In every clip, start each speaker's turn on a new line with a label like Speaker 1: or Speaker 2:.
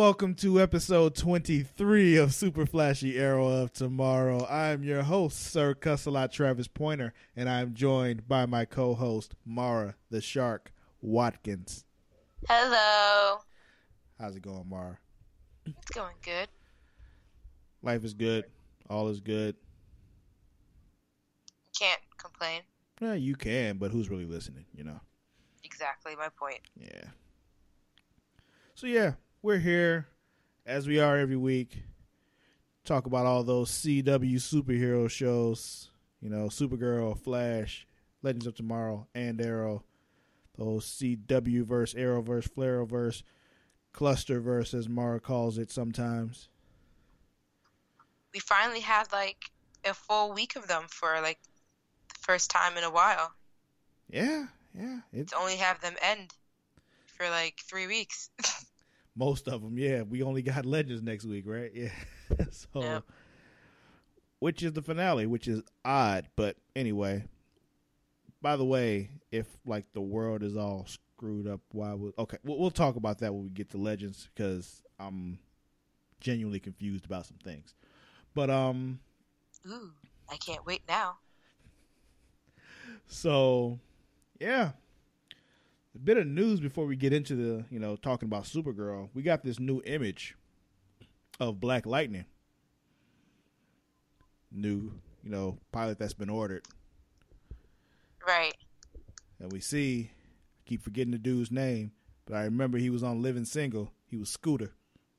Speaker 1: welcome to episode 23 of Super Flashy Arrow of Tomorrow. I'm your host, Sir Cussalot Travis Pointer, and I'm joined by my co-host, Mara the Shark Watkins.
Speaker 2: Hello.
Speaker 1: How's it going, Mara?
Speaker 2: It's going good.
Speaker 1: Life is good. All is good.
Speaker 2: Can't complain.
Speaker 1: Yeah, you can, but who's really listening, you know?
Speaker 2: Exactly my point.
Speaker 1: Yeah. So, yeah, we're here, as we are every week, talk about all those CW superhero shows, you know, Supergirl, Flash, Legends of Tomorrow, and Arrow, those CW-verse, Arrowverse, Flareverse, Clusterverse, as Mara calls it sometimes.
Speaker 2: We finally had, a full week of them for, the first time in a while.
Speaker 1: Yeah.
Speaker 2: To only have them end for, 3 weeks.
Speaker 1: Most of them, yeah. We only got Legends next week, right? Yeah. So,
Speaker 2: yep.
Speaker 1: Which is the finale, which is odd. But anyway, by the way, if, the world is all screwed up, why would... Okay, we'll talk about that when we get to Legends, because I'm genuinely confused about some things. But,
Speaker 2: Ooh, I can't wait now.
Speaker 1: So, yeah. A bit of news before we get into the, talking about Supergirl. We got this new image of Black Lightning. New, pilot that's been ordered.
Speaker 2: Right.
Speaker 1: And we see, I keep forgetting the dude's name, but I remember he was on Living Single. He was Scooter.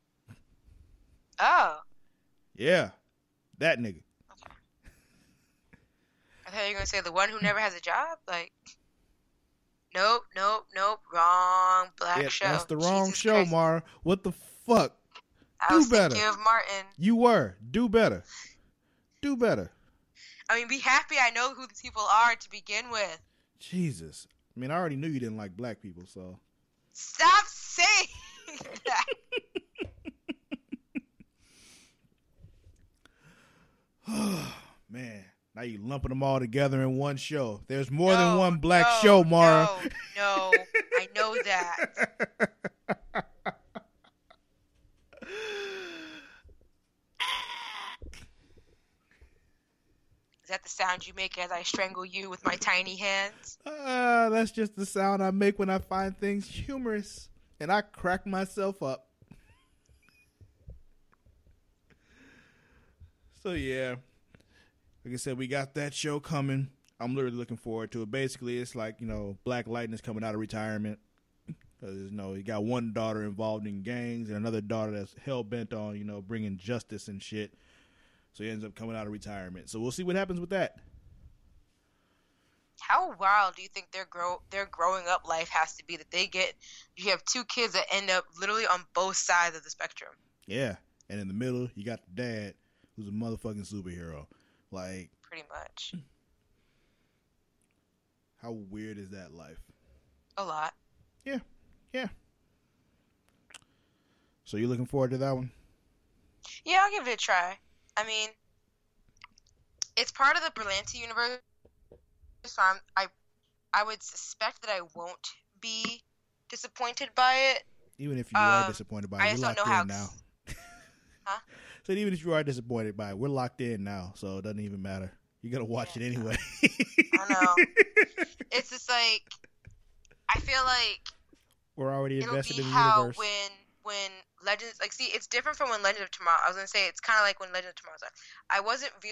Speaker 2: Oh.
Speaker 1: Yeah. That nigga.
Speaker 2: Okay. I thought you were going to say the one who never has a job? Nope. Wrong Black show.
Speaker 1: That's the wrong
Speaker 2: Jesus
Speaker 1: show,
Speaker 2: Christ.
Speaker 1: Mara. What the fuck?
Speaker 2: I was thinking of Martin.
Speaker 1: You were. Do better. Do better.
Speaker 2: I mean, be happy I know who these people are to begin with.
Speaker 1: Jesus. I mean, I already knew you didn't like black people, so.
Speaker 2: Stop saying that.
Speaker 1: Man, now you lumping them all together in one show. There's more than one black show, Mara.
Speaker 2: No, I know that. Is that the sound you make as I strangle you with my tiny hands?
Speaker 1: That's just the sound I make when I find things humorous. And I crack myself up. So, yeah. Like I said, we got that show coming. I'm literally looking forward to it. Basically, it's like, Black Lightning's coming out of retirement. Because, he got one daughter involved in gangs and another daughter that's hell-bent on, bringing justice and shit. So he ends up coming out of retirement. So we'll see what happens with that.
Speaker 2: How wild do you think their growing up life has to be that you have two kids that end up literally on both sides of the spectrum?
Speaker 1: Yeah. And in the middle, you got the dad, who's a motherfucking superhero.
Speaker 2: Pretty much.
Speaker 1: How weird is that life?
Speaker 2: A lot.
Speaker 1: Yeah. So you looking forward to that one?
Speaker 2: Yeah, I'll give it a try. I mean, it's part of the Berlanti universe, so I would suspect that I won't be disappointed by it.
Speaker 1: Even if you are disappointed by it,
Speaker 2: I just don't know how.
Speaker 1: Now.
Speaker 2: Huh?
Speaker 1: So even if you are disappointed by it, we're locked in now, so it doesn't even matter. You're gonna watch it anyway.
Speaker 2: I know. It's just I feel like
Speaker 1: we're already invested in the
Speaker 2: how
Speaker 1: universe.
Speaker 2: when Legends, it's different from when Legends of Tomorrow. I was gonna say it's kind of like when Legends of Tomorrow's on. I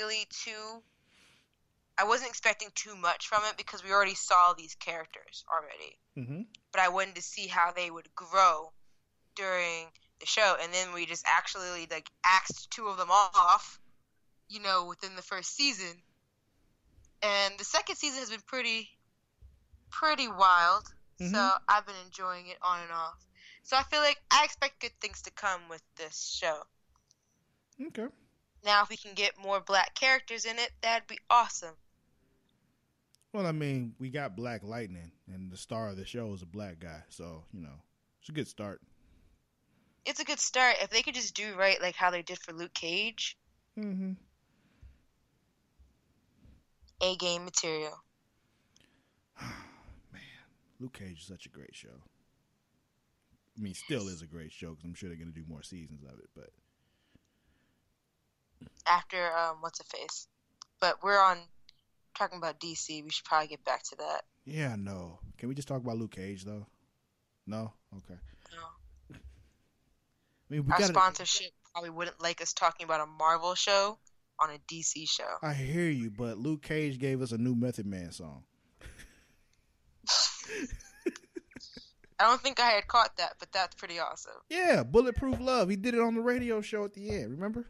Speaker 2: wasn't expecting too much from it because we already saw these characters already.
Speaker 1: Mm-hmm.
Speaker 2: But I wanted to see how they would grow during the show, and then we just actually axed two of them off, within the first season. And the second season has been pretty wild.
Speaker 1: Mm-hmm.
Speaker 2: So I've been enjoying it on and off. So I feel like I expect good things to come with this show.
Speaker 1: Okay.
Speaker 2: Now, if we can get more black characters in it, that'd be awesome.
Speaker 1: Well, I mean, we got Black Lightning, and the star of the show is a black guy, so it's a good start.
Speaker 2: It's a good start if they could just do right, like how they did for Luke Cage.
Speaker 1: Mm-hmm.
Speaker 2: A-game material.
Speaker 1: Man, Luke Cage is such a great show. I mean, still is a great show because I'm sure they're going to do more seasons of it. But
Speaker 2: after what's a face, but we're on talking about DC. We should probably get back to that.
Speaker 1: Yeah, no. Can we just talk about Luke Cage though? No, okay.
Speaker 2: No.
Speaker 1: I mean,
Speaker 2: our sponsorship probably wouldn't like us talking about a Marvel show on a DC show.
Speaker 1: I hear you, but Luke Cage gave us a new Method Man song.
Speaker 2: I don't think I had caught that, but that's pretty awesome.
Speaker 1: Yeah, Bulletproof Love. He did it on the radio show at the end. Remember?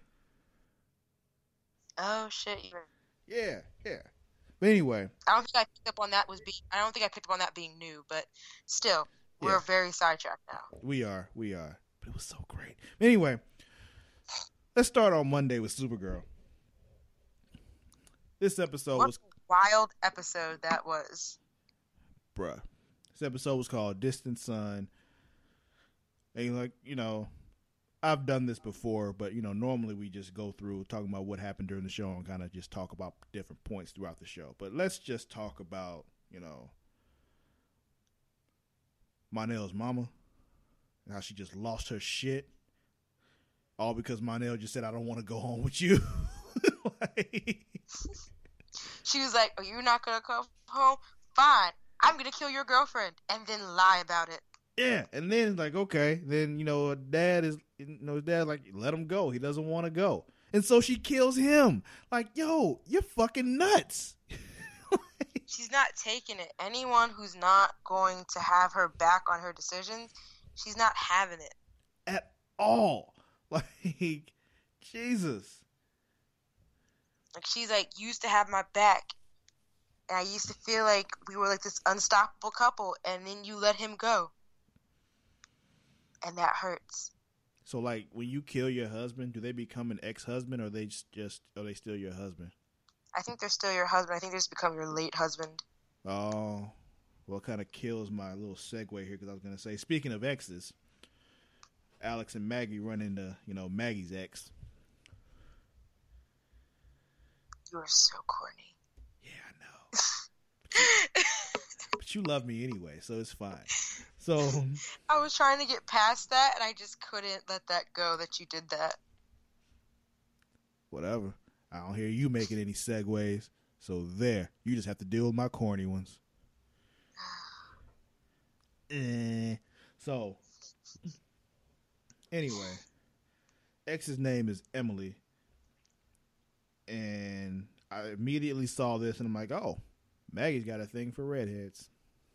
Speaker 2: Oh shit!
Speaker 1: Yeah. But anyway,
Speaker 2: I don't think I picked up on that being new, but still, we're very sidetracked now.
Speaker 1: We are. But it was so great. Anyway, let's start on Monday with Supergirl. This episode was
Speaker 2: a wild episode that was.
Speaker 1: Bruh. This episode was called Distant Sun. And I've done this before, but normally we just go through talking about what happened during the show and kind of just talk about different points throughout the show. But let's just talk about, Monel's mama and how she just lost her shit. All because Monel just said, I don't want to go home with you.
Speaker 2: She was like, oh, you're not going to come home? Fine. I'm going to kill your girlfriend and then lie about it.
Speaker 1: Yeah. And then like, okay, then, dad like, let him go. He doesn't want to go. And so she kills him. Like, yo, you're fucking nuts.
Speaker 2: She's not taking it. Anyone who's not going to have her back on her decisions, she's not having it.
Speaker 1: At all. Like, Jesus.
Speaker 2: Like, she's like, used to have my back. And I used to feel like we were like this unstoppable couple, and then you let him go. And that hurts.
Speaker 1: So, like, when you kill your husband, do they become an ex-husband, or are they still your husband?
Speaker 2: I think they're still your husband. I think they just become your late husband.
Speaker 1: Oh, well, kind of kills my little segue here, because I was going to say, speaking of exes, Alex and Maggie run into, Maggie's ex.
Speaker 2: You are so corny.
Speaker 1: But you love me anyway, so it's fine. So
Speaker 2: I was trying to get past that, and I just couldn't let that go that you did that.
Speaker 1: Whatever. I don't hear you making any segues. So there. You just have to deal with my corny ones. So, anyway. Ex's name is Emily. And I immediately saw this, and I'm like, oh, Maggie's got a thing for redheads.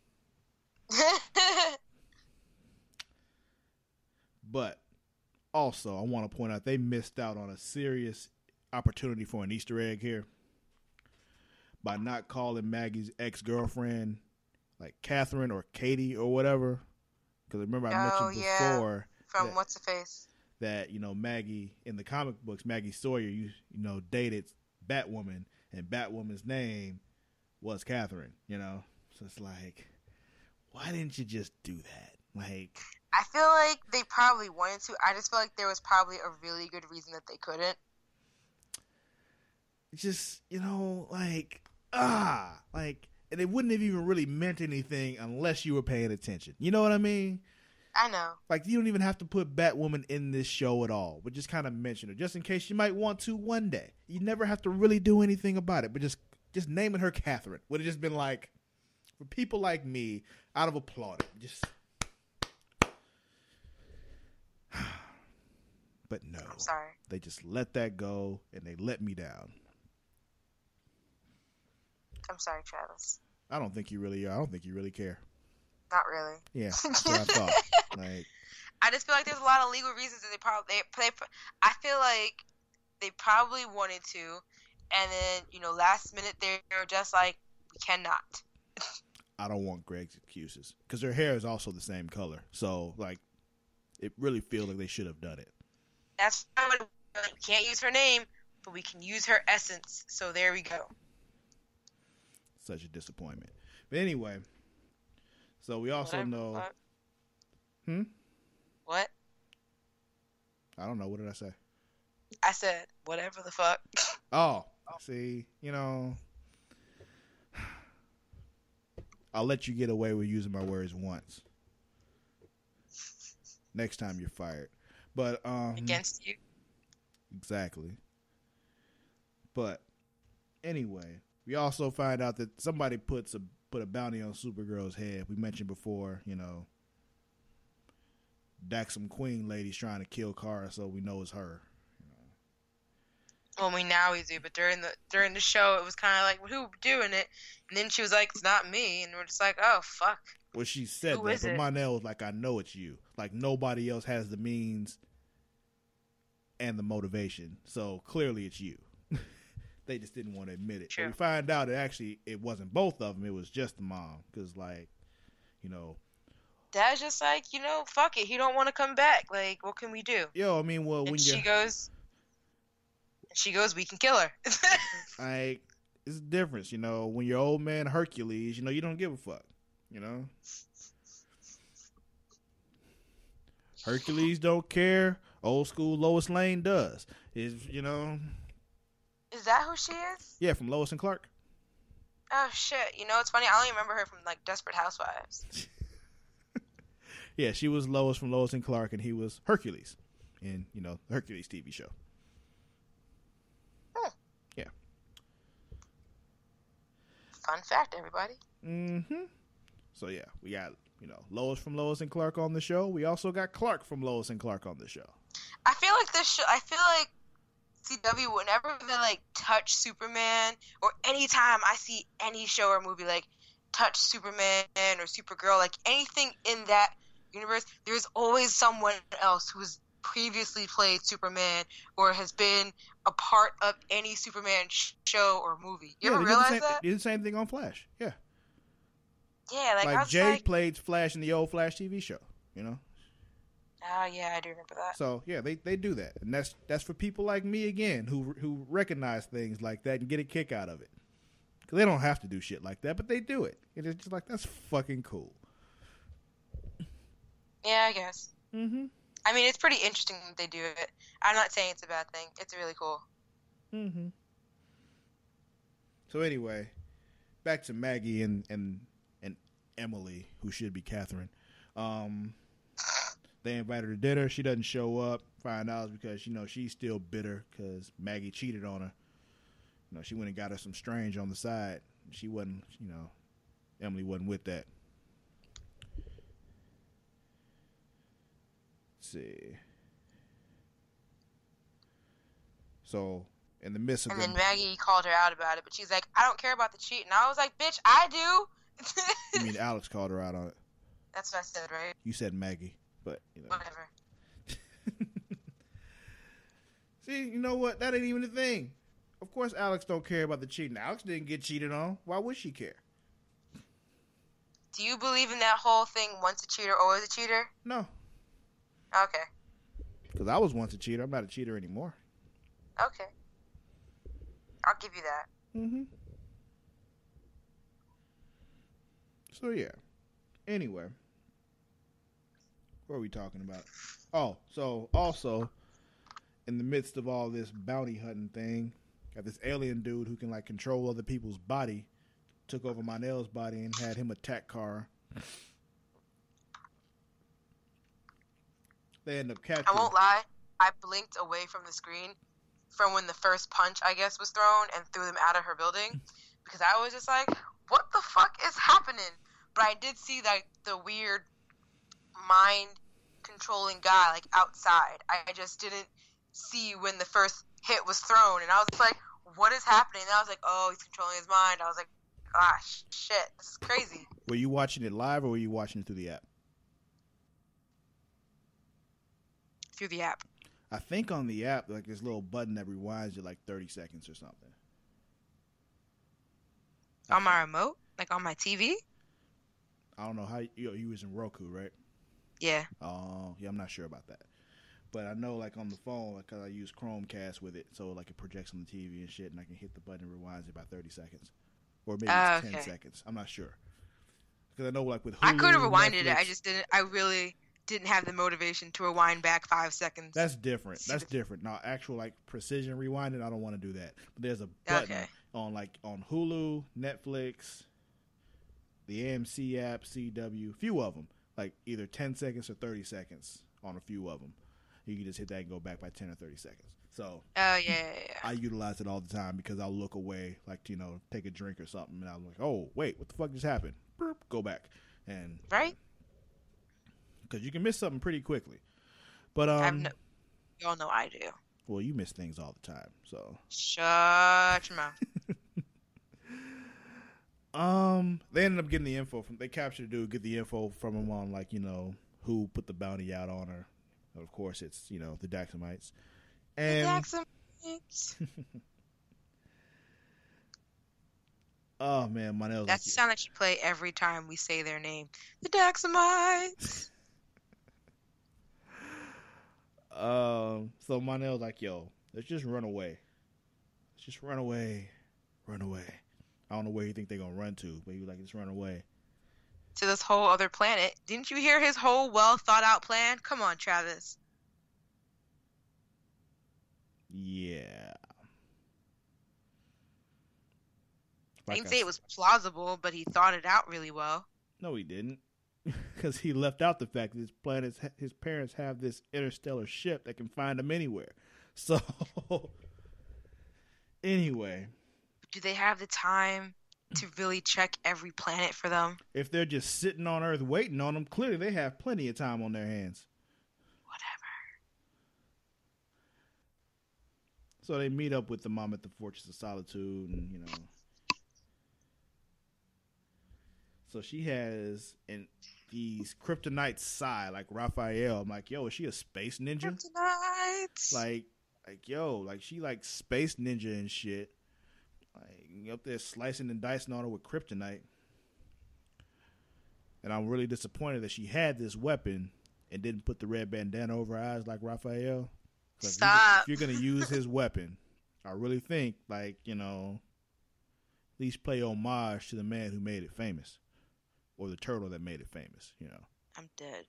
Speaker 1: But also, I want to point out they missed out on a serious opportunity for an Easter egg here by not calling Maggie's ex-girlfriend like Catherine or Katie or whatever. Because remember I mentioned before
Speaker 2: from What's the Face
Speaker 1: that Maggie in the comic books, Maggie Sawyer, dated Batwoman, and Batwoman's name was Catherine. So it's like, why didn't you just do that? Like,
Speaker 2: I feel like they probably wanted to. I just feel like there was probably a really good reason that they couldn't.
Speaker 1: Just, and it wouldn't have even really meant anything unless you were paying attention. You know what I mean?
Speaker 2: I know.
Speaker 1: Like, you don't even have to put Batwoman in this show at all, but just kind of mention her, just in case you might want to one day. You never have to really do anything about it, but just naming her Catherine would have just been like, for people like me, I'd have applauded. Just. But no.
Speaker 2: I'm sorry.
Speaker 1: They just let that go, and they let me down.
Speaker 2: I'm sorry, Travis.
Speaker 1: I don't think you really are. I don't think you really care.
Speaker 2: Not really.
Speaker 1: Yeah, that's what I thought. Like,
Speaker 2: I just feel like there's a lot of legal reasons that I feel like they probably wanted to, and then last minute they were just like, we cannot.
Speaker 1: I don't want Greg's excuses because her hair is also the same color, so like, it really feels like they should have done it.
Speaker 2: That's why we can't use her name, but we can use her essence. So there we go.
Speaker 1: Such a disappointment. But anyway, so we also know.
Speaker 2: What?
Speaker 1: I don't know. What did I say?
Speaker 2: I said whatever the fuck.
Speaker 1: Oh, see, I'll let you get away with using my words once. Next time you're fired. But
Speaker 2: Against you.
Speaker 1: Exactly. But anyway, we also find out that somebody put a bounty on Supergirl's head. We mentioned before, Daxam Queen lady's trying to kill Kara, so we know it's her.
Speaker 2: Well, now we do, but during the show, it was kind of like, well, who doing it? And then she was like, it's not me, and we're just like, oh fuck.
Speaker 1: Well, she said
Speaker 2: Who
Speaker 1: that,
Speaker 2: is
Speaker 1: but
Speaker 2: it?
Speaker 1: Mon-El was like, I know it's you. Like nobody else has the means and the motivation, so clearly it's you. They just didn't want to admit it.
Speaker 2: True.
Speaker 1: But we find out it wasn't both of them. It was just the mom, because
Speaker 2: Dad's just like, fuck it. He don't want to come back. Like, what can we do?
Speaker 1: Yo, I mean, well, when
Speaker 2: And she goes, we can kill her.
Speaker 1: like, it's a difference, when you're old man Hercules, you don't give a fuck, Hercules don't care. Old school Lois Lane does.
Speaker 2: Is that who she is?
Speaker 1: Yeah, from Lois and Clark.
Speaker 2: Oh shit! It's funny. I only remember her from like Desperate Housewives.
Speaker 1: Yeah, she was Lois from Lois and Clark, and he was Hercules in the Hercules TV show. Yeah.
Speaker 2: Fun fact, everybody.
Speaker 1: Mm-hmm. So yeah, we got Lois from Lois and Clark on the show. We also got Clark from Lois and Clark on the show.
Speaker 2: I feel like CW, whenever they like touch Superman, or anytime I see any show or movie like touch Superman or Supergirl, like anything in that universe, there's always someone else who has previously played Superman or has been a part of any Superman show or movie. You ever realize that?
Speaker 1: They did the same thing on Flash. Yeah.
Speaker 2: Yeah, like
Speaker 1: Jay played Flash in the old Flash TV show.
Speaker 2: Oh yeah, I do remember that.
Speaker 1: So yeah, they do that, and that's for people like me again who recognize things like that and get a kick out of it. Because they don't have to do shit like that, but they do it. And it's just like, that's fucking cool.
Speaker 2: Yeah, I guess.
Speaker 1: Mm-hmm.
Speaker 2: I mean, it's pretty interesting that they do it. I'm not saying it's a bad thing. It's really cool.
Speaker 1: Mm-hmm. So anyway, back to Maggie and Emily, who should be Catherine. They invited her to dinner. She doesn't show up. Find out because, she's still bitter because Maggie cheated on her. She went and got her some Strange on the side. She wasn't, Emily wasn't with that. Let's see. So, in the midst of
Speaker 2: And then Maggie called her out about it, but she's like, I don't care about the cheating. I was like, bitch, I do.
Speaker 1: You mean Alex called her out on it?
Speaker 2: That's what I said, right?
Speaker 1: You said Maggie. But,
Speaker 2: Whatever.
Speaker 1: See, you know what? That ain't even a thing. Of course Alex don't care about the cheating. Alex didn't get cheated on. Why would she care?
Speaker 2: Do you believe in that whole thing, once a cheater, always a cheater?
Speaker 1: No.
Speaker 2: Okay.
Speaker 1: Because I was once a cheater. I'm not a cheater anymore.
Speaker 2: Okay. I'll give you that.
Speaker 1: Mm-hmm. So, yeah. Anyway. What are we talking about? Oh, so also, in the midst of all this bounty hunting thing, got this alien dude who can like control other people's body, took over Mon-El's body and had him attack Kara. They end up capturing.
Speaker 2: I won't lie. I blinked away from the screen from when the first punch, I guess, was thrown and threw them out of her building, because I was just like, what the fuck is happening? But I did see like the weird mind controlling guy like outside. I just didn't see when the first hit was thrown, and I was like, what is happening? And I was like, oh, he's controlling his mind. I was like, gosh, shit, this is crazy.
Speaker 1: Were you watching it live or were you watching it through the app?
Speaker 2: Through the app.
Speaker 1: I think on the app, like this little button that rewinds you like 30 seconds or something.
Speaker 2: On my remote? Like on my TV?
Speaker 1: I don't know how you using Roku, right?
Speaker 2: Yeah.
Speaker 1: Oh, yeah, I'm not sure about that. But I know, like, on the phone, because I use Chromecast with it, so, like, it projects on the TV and shit, and I can hit the button and rewinds it about 30 seconds. Or maybe it's 10 seconds. I'm not sure. Because I know, like, with Hulu,
Speaker 2: I could have rewinded
Speaker 1: Netflix,
Speaker 2: it. I just didn't. I really didn't have the motivation to rewind back 5 seconds.
Speaker 1: That's different. That's different. Now, actual, like, precision rewinding, I don't want to do that. But there's a button on, like, on Hulu, Netflix, the AMC app, CW, a few of them. Like either 10 seconds or 30 seconds on a few of them. You can just hit that and go back by 10 or 30 seconds. So
Speaker 2: yeah.
Speaker 1: I utilize it all the time because I'll look away, like, take a drink or something, and I'm like, oh, wait, what the fuck just happened? Burp, go back. And
Speaker 2: right?
Speaker 1: Because you can miss something pretty quickly. But
Speaker 2: you all know I do.
Speaker 1: Well, you miss things all the time, so
Speaker 2: shut your mouth.
Speaker 1: They ended up getting the info they captured the dude, get the info from him on, like, who put the bounty out on her. Of course, it's, the Daxamites. And
Speaker 2: The Daxamites.
Speaker 1: Oh man, Monel's
Speaker 2: that sound like should play every time we say their name. The Daxamites.
Speaker 1: So Monel's like, yo, let's just run away. Let's just run away. Run away. I don't know where you think they're gonna run to, but you like, just run away.
Speaker 2: To this whole other planet. Didn't you hear his whole well thought out plan? Come on, Travis.
Speaker 1: Yeah.
Speaker 2: I didn't say it was plausible, but he thought it out really well.
Speaker 1: No, he didn't. Because he left out the fact that his parents have this interstellar ship that can find him anywhere. So, anyway.
Speaker 2: Do they have the time to really check every planet for them?
Speaker 1: If they're just sitting on Earth waiting on them, clearly they have plenty of time on their hands.
Speaker 2: Whatever.
Speaker 1: So they meet up with the mom at the Fortress of Solitude, and, So she has these kryptonite psi, like Raphael. I'm like, yo, is she a space ninja?
Speaker 2: Kryptonite.
Speaker 1: Like, yo, like she like space ninja and shit. Like up there slicing and dicing on her with kryptonite. And I'm really disappointed that she had this weapon and didn't put the red bandana over her eyes like Raphael.
Speaker 2: Stop.
Speaker 1: If you're gonna use his weapon, I really think, like, at least play homage to the man who made it famous. Or the turtle that made it famous,
Speaker 2: I'm dead.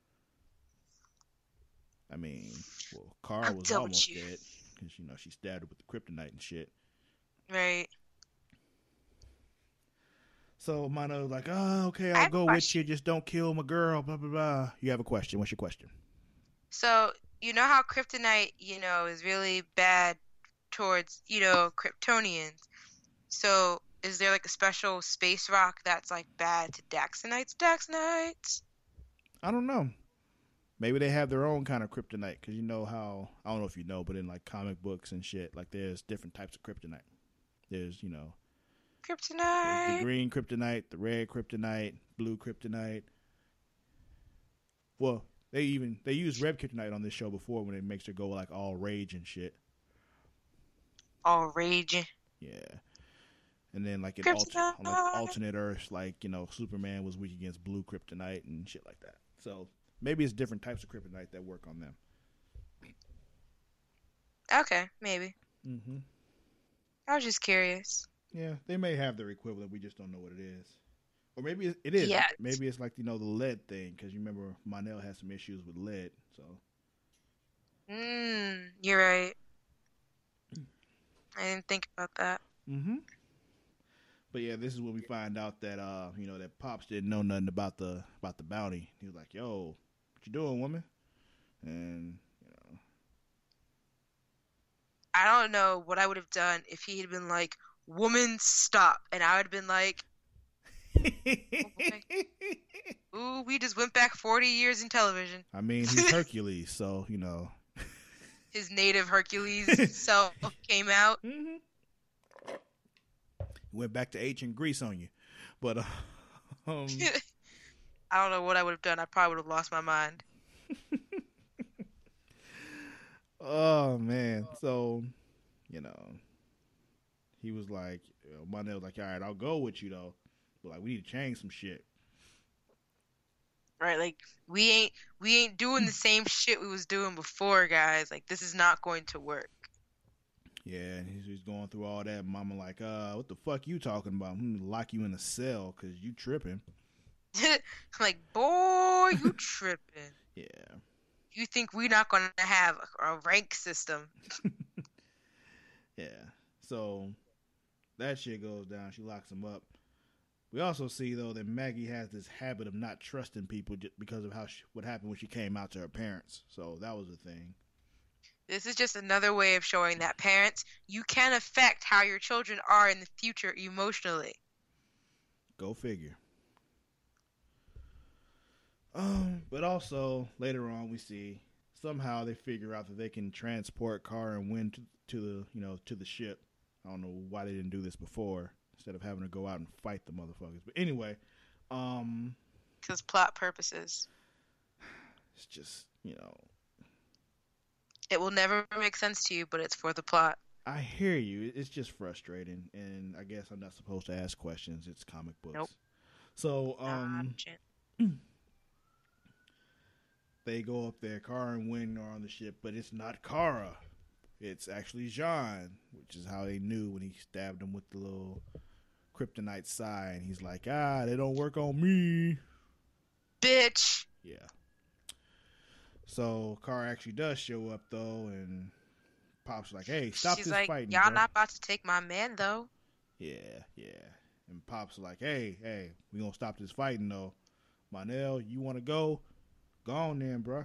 Speaker 1: I mean, well, Kara was almost dead because, she stabbed her with the kryptonite and shit.
Speaker 2: Right.
Speaker 1: So Mono was like, oh, okay, I'll go with you. Just don't kill my girl, blah, blah, blah. You have a question. What's your question?
Speaker 2: So, you know how kryptonite, is really bad towards, Kryptonians. So, is there like a special space rock that's like bad to Daxamites?
Speaker 1: I don't know. Maybe they have their own kind of kryptonite because you know how, I don't know if you know, but in like comic books and shit, like there's different types of kryptonite. There's,
Speaker 2: Kryptonite.
Speaker 1: There's the green kryptonite, the red kryptonite, blue kryptonite. Well, they use red kryptonite on this show before when it makes her go like all rage and shit.
Speaker 2: All rage.
Speaker 1: Yeah. And then, like, on alternate Earths, like, Superman was weak against blue kryptonite and shit like that. So, maybe it's different types of kryptonite that work on them.
Speaker 2: Okay, maybe.
Speaker 1: Mm-hmm.
Speaker 2: I was just curious.
Speaker 1: Yeah, they may have their equivalent. We just don't know what it is. Or maybe it is.
Speaker 2: Yeah.
Speaker 1: Maybe it's like, the lead thing, because you remember Monel had some issues with lead, so.
Speaker 2: You're right. I didn't think about that.
Speaker 1: Mm-hmm. But yeah, this is when we find out that that Pops didn't know nothing about the bounty. He was like, "Yo, what you doing, woman?" And
Speaker 2: I don't know what I would have done if he had been like, "Woman, stop," and I would have been like, "Ooh, we just went back 40 years in television."
Speaker 1: I mean, he's Hercules, so
Speaker 2: his native Hercules self came out.
Speaker 1: Mm-hmm. Went back to ancient Greece on you, but
Speaker 2: I don't know what I would have done. I probably would have lost my mind.
Speaker 1: Oh man, so he was like, Monel was like, all right, I'll go with you though, but like we need to change some shit.
Speaker 2: Right, like we ain't doing the same shit we was doing before, guys. Like this is not going to work.
Speaker 1: Yeah, and he's going through all that. Mama like, what the fuck you talking about? I'm gonna lock you in a cell because you tripping.
Speaker 2: Like, boy, you tripping.
Speaker 1: Yeah.
Speaker 2: You think we're not going to have a rank system.
Speaker 1: Yeah. So that shit goes down. She locks him up. We also see, though, that Maggie has this habit of not trusting people because of what happened when she came out to her parents. So that was a thing.
Speaker 2: This is just another way of showing that parents, you can affect how your children are in the future emotionally.
Speaker 1: Go figure. But also, later on, we see somehow they figure out that they can transport Kara and Wynn to the ship. I don't know why they didn't do this before, instead of having to go out and fight the motherfuckers. But anyway,
Speaker 2: because plot purposes.
Speaker 1: It's just,
Speaker 2: it will never make sense to you, but it's for the plot.
Speaker 1: I hear you. It's just frustrating, and I guess I'm not supposed to ask questions. It's comic books.
Speaker 2: Nope.
Speaker 1: So, they go up there. Kara and Wynn are on the ship, but it's not Kara. It's actually Jean, which is how they knew when he stabbed him with the little kryptonite sign. He's like, they don't work on me.
Speaker 2: Bitch.
Speaker 1: Yeah. So Kara actually does show up, though, and Pop's like, hey, stop
Speaker 2: She's
Speaker 1: this
Speaker 2: like,
Speaker 1: fighting,
Speaker 2: y'all
Speaker 1: bro.
Speaker 2: not about to take my man, though.
Speaker 1: Yeah. And Pop's like, hey, we gonna stop this fighting, though. Mon-El, you want to go? Go on then, bruh.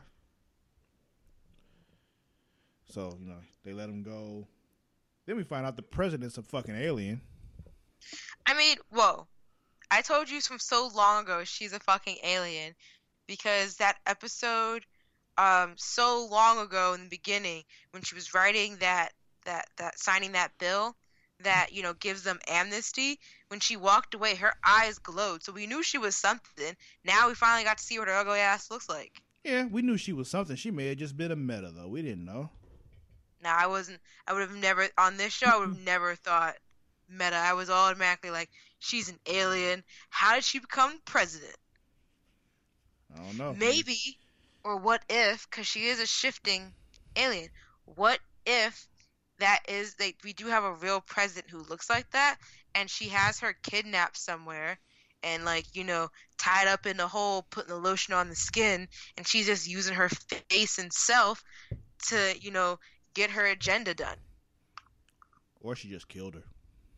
Speaker 1: So, they let him go. Then we find out the president's a fucking alien.
Speaker 2: I mean, whoa. I told you from so long ago she's a fucking alien. Because that episode, so long ago in the beginning, when she was writing that signing that bill that, gives them amnesty, when she walked away, her eyes glowed. So we knew she was something. Now we finally got to see what her ugly ass looks like.
Speaker 1: Yeah, we knew she was something. She may have just been a meta, though. We didn't know.
Speaker 2: Nah, I would have never, on this show, I would have never thought meta. I was automatically like, she's an alien. How did she become president?
Speaker 1: I don't know.
Speaker 2: Maybe, or what if, because she is a shifting alien, what if we do have a real president who looks like that, and she has her kidnapped somewhere, and tied up in a hole, putting the lotion on the skin, and she's just using her face and self to, get her agenda done.
Speaker 1: Or she just killed her.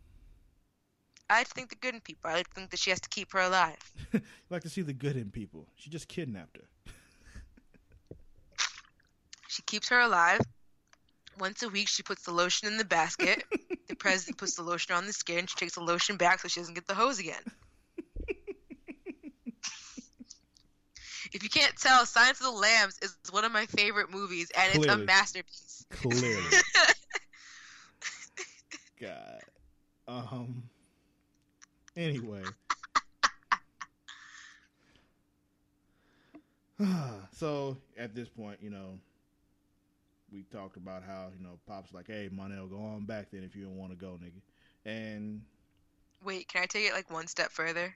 Speaker 2: I think the good in people. I think that she has to keep her alive.
Speaker 1: You like to see the good in people. She just kidnapped her.
Speaker 2: She keeps her alive. Once a week, she puts the lotion in the basket. The president puts the lotion on the skin. She takes the lotion back so she doesn't get the hose again. If you can't tell, Silence of the Lambs is one of my favorite movies, and it's a masterpiece.
Speaker 1: Clearly. God. Anyway. So, at this point, we talked about how, Pop's like, hey, Mon-El, go on back then if you don't want to go, nigga. And...
Speaker 2: Wait, can I take it, one step further?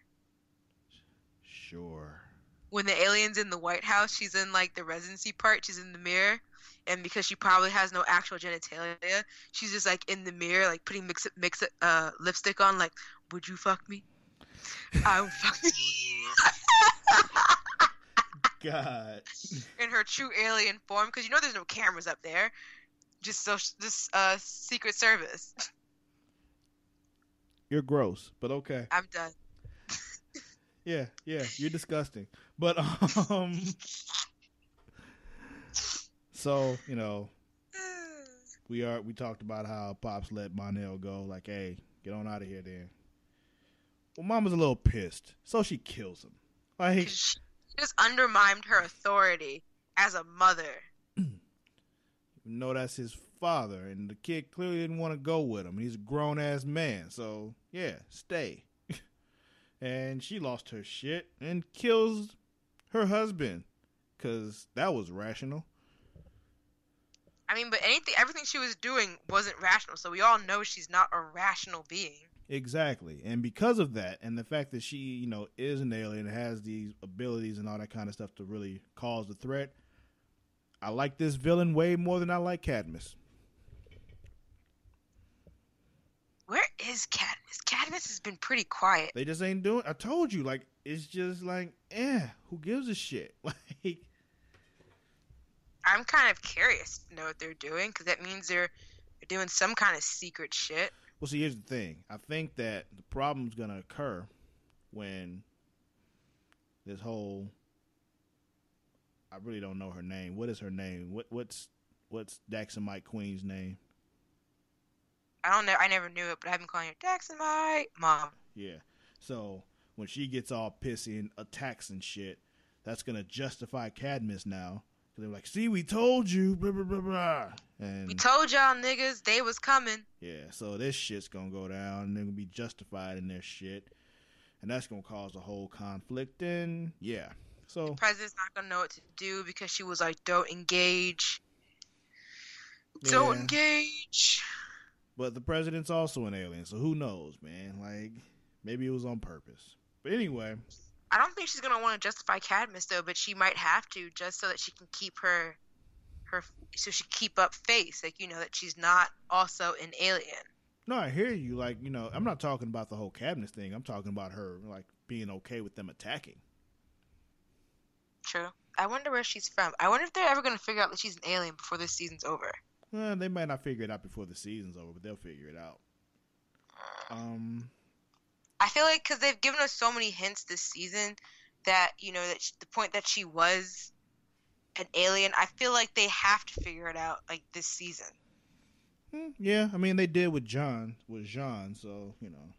Speaker 1: Sure.
Speaker 2: When the alien's in the White House, she's in, the residency part, she's in the mirror, and because she probably has no actual genitalia, she's just, in the mirror, putting mix lipstick on, would you fuck me? I would fuck you.
Speaker 1: God.
Speaker 2: In her true alien form, because there's no cameras up there. Just Secret Service.
Speaker 1: You're gross, but okay.
Speaker 2: I'm done.
Speaker 1: Yeah, you're disgusting. But, so, we talked about how Pops let Mon-El go, hey, get on out of here then. Well, Mama's a little pissed, so she kills him.
Speaker 2: She just undermined her authority as a mother.
Speaker 1: That's his father, and the kid clearly didn't want to go with him. He's a grown-ass man, so, yeah, stay. And she lost her shit and kills her husband, because that was rational.
Speaker 2: I mean, but everything she was doing wasn't rational, so we all know she's not a rational being.
Speaker 1: Exactly. And because of that, and the fact that she, is an alien and has these abilities and all that kind of stuff to really cause the threat, I like this villain way more than I like Cadmus.
Speaker 2: Where is Cadmus? Cadmus has been pretty quiet.
Speaker 1: They just ain't doing. I told you, it's just who gives a shit?
Speaker 2: I'm kind of curious to know what they're doing, because that means they're doing some kind of secret shit.
Speaker 1: Well, see, here's the thing. I think that the problem's gonna occur when this whole, I really don't know her name. What is her name? What's Daxamite Queen's name?
Speaker 2: I don't know. I never knew it, but I've been calling her Daxamite Mom.
Speaker 1: Yeah. So when she gets all pissy and attacks and shit, that's gonna justify Cadmus now. Cause they're like, see, we told you, blah blah blah blah. And
Speaker 2: we told y'all niggas they was coming.
Speaker 1: yeah, so this shit's gonna go down, and they're gonna be justified in their shit, and that's gonna cause a whole conflict. And yeah, so
Speaker 2: the president's not gonna know what to do because she was like, "Don't engage, don't engage."
Speaker 1: But the president's also an alien, so who knows, man? Like, maybe it was on purpose. But anyway,
Speaker 2: I don't think she's gonna want to justify Cadmus though, but she might have to just so that she can keep her so she keep up face, like, you know, that she's not also an alien.
Speaker 1: No, I hear you. Like, you know, I'm not talking about the whole Cadmus thing. I'm talking about her like being okay with them attacking.
Speaker 2: True. I wonder where she's from. I wonder if they're ever gonna figure out that she's an alien before this season's over.
Speaker 1: Well, they might not figure it out before the season's over, but they'll figure it out.
Speaker 2: I feel like because they've given us so many hints this season that, you know, that the point that she was an alien, I feel like they have to figure it out, like, this season.
Speaker 1: Yeah, I mean, they did with Jean, so, you know,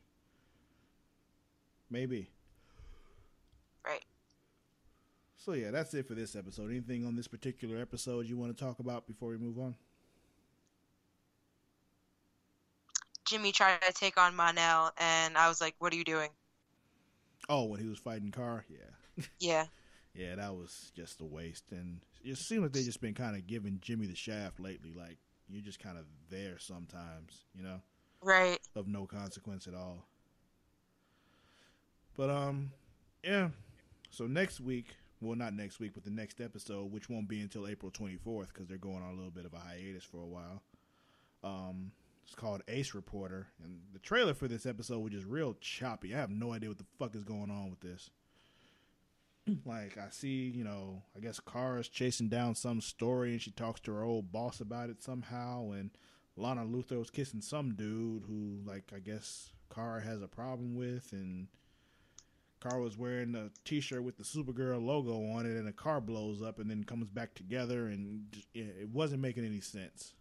Speaker 1: maybe.
Speaker 2: Right.
Speaker 1: So, yeah, that's it for this episode. Anything on this particular episode you want to talk about before we move on?
Speaker 2: Jimmy tried to take on Monel, and I was like, what are you doing?
Speaker 1: Oh, when he was fighting Carr? Yeah.
Speaker 2: Yeah.
Speaker 1: Yeah, that was just a waste. And it seems like they've just been kind of giving Jimmy the shaft lately. Like, you're just kind of there sometimes, you know?
Speaker 2: Right.
Speaker 1: Of no consequence at all. But, yeah. So next week, well, not next week, but the next episode, which won't be until April 24th because they're going on a little bit of a hiatus for a while. It's called Ace Reporter, and the trailer for this episode was just real choppy. I have no idea what the fuck is going on with this. Like, I see, you know, I guess Kara's chasing down some story, and she talks to her old boss about it somehow, and Lana Luthor was kissing some dude who, like, I guess Kara has a problem with, and Kara was wearing a t-shirt with the Supergirl logo on it, and a car blows up and then comes back together, and it wasn't making any sense.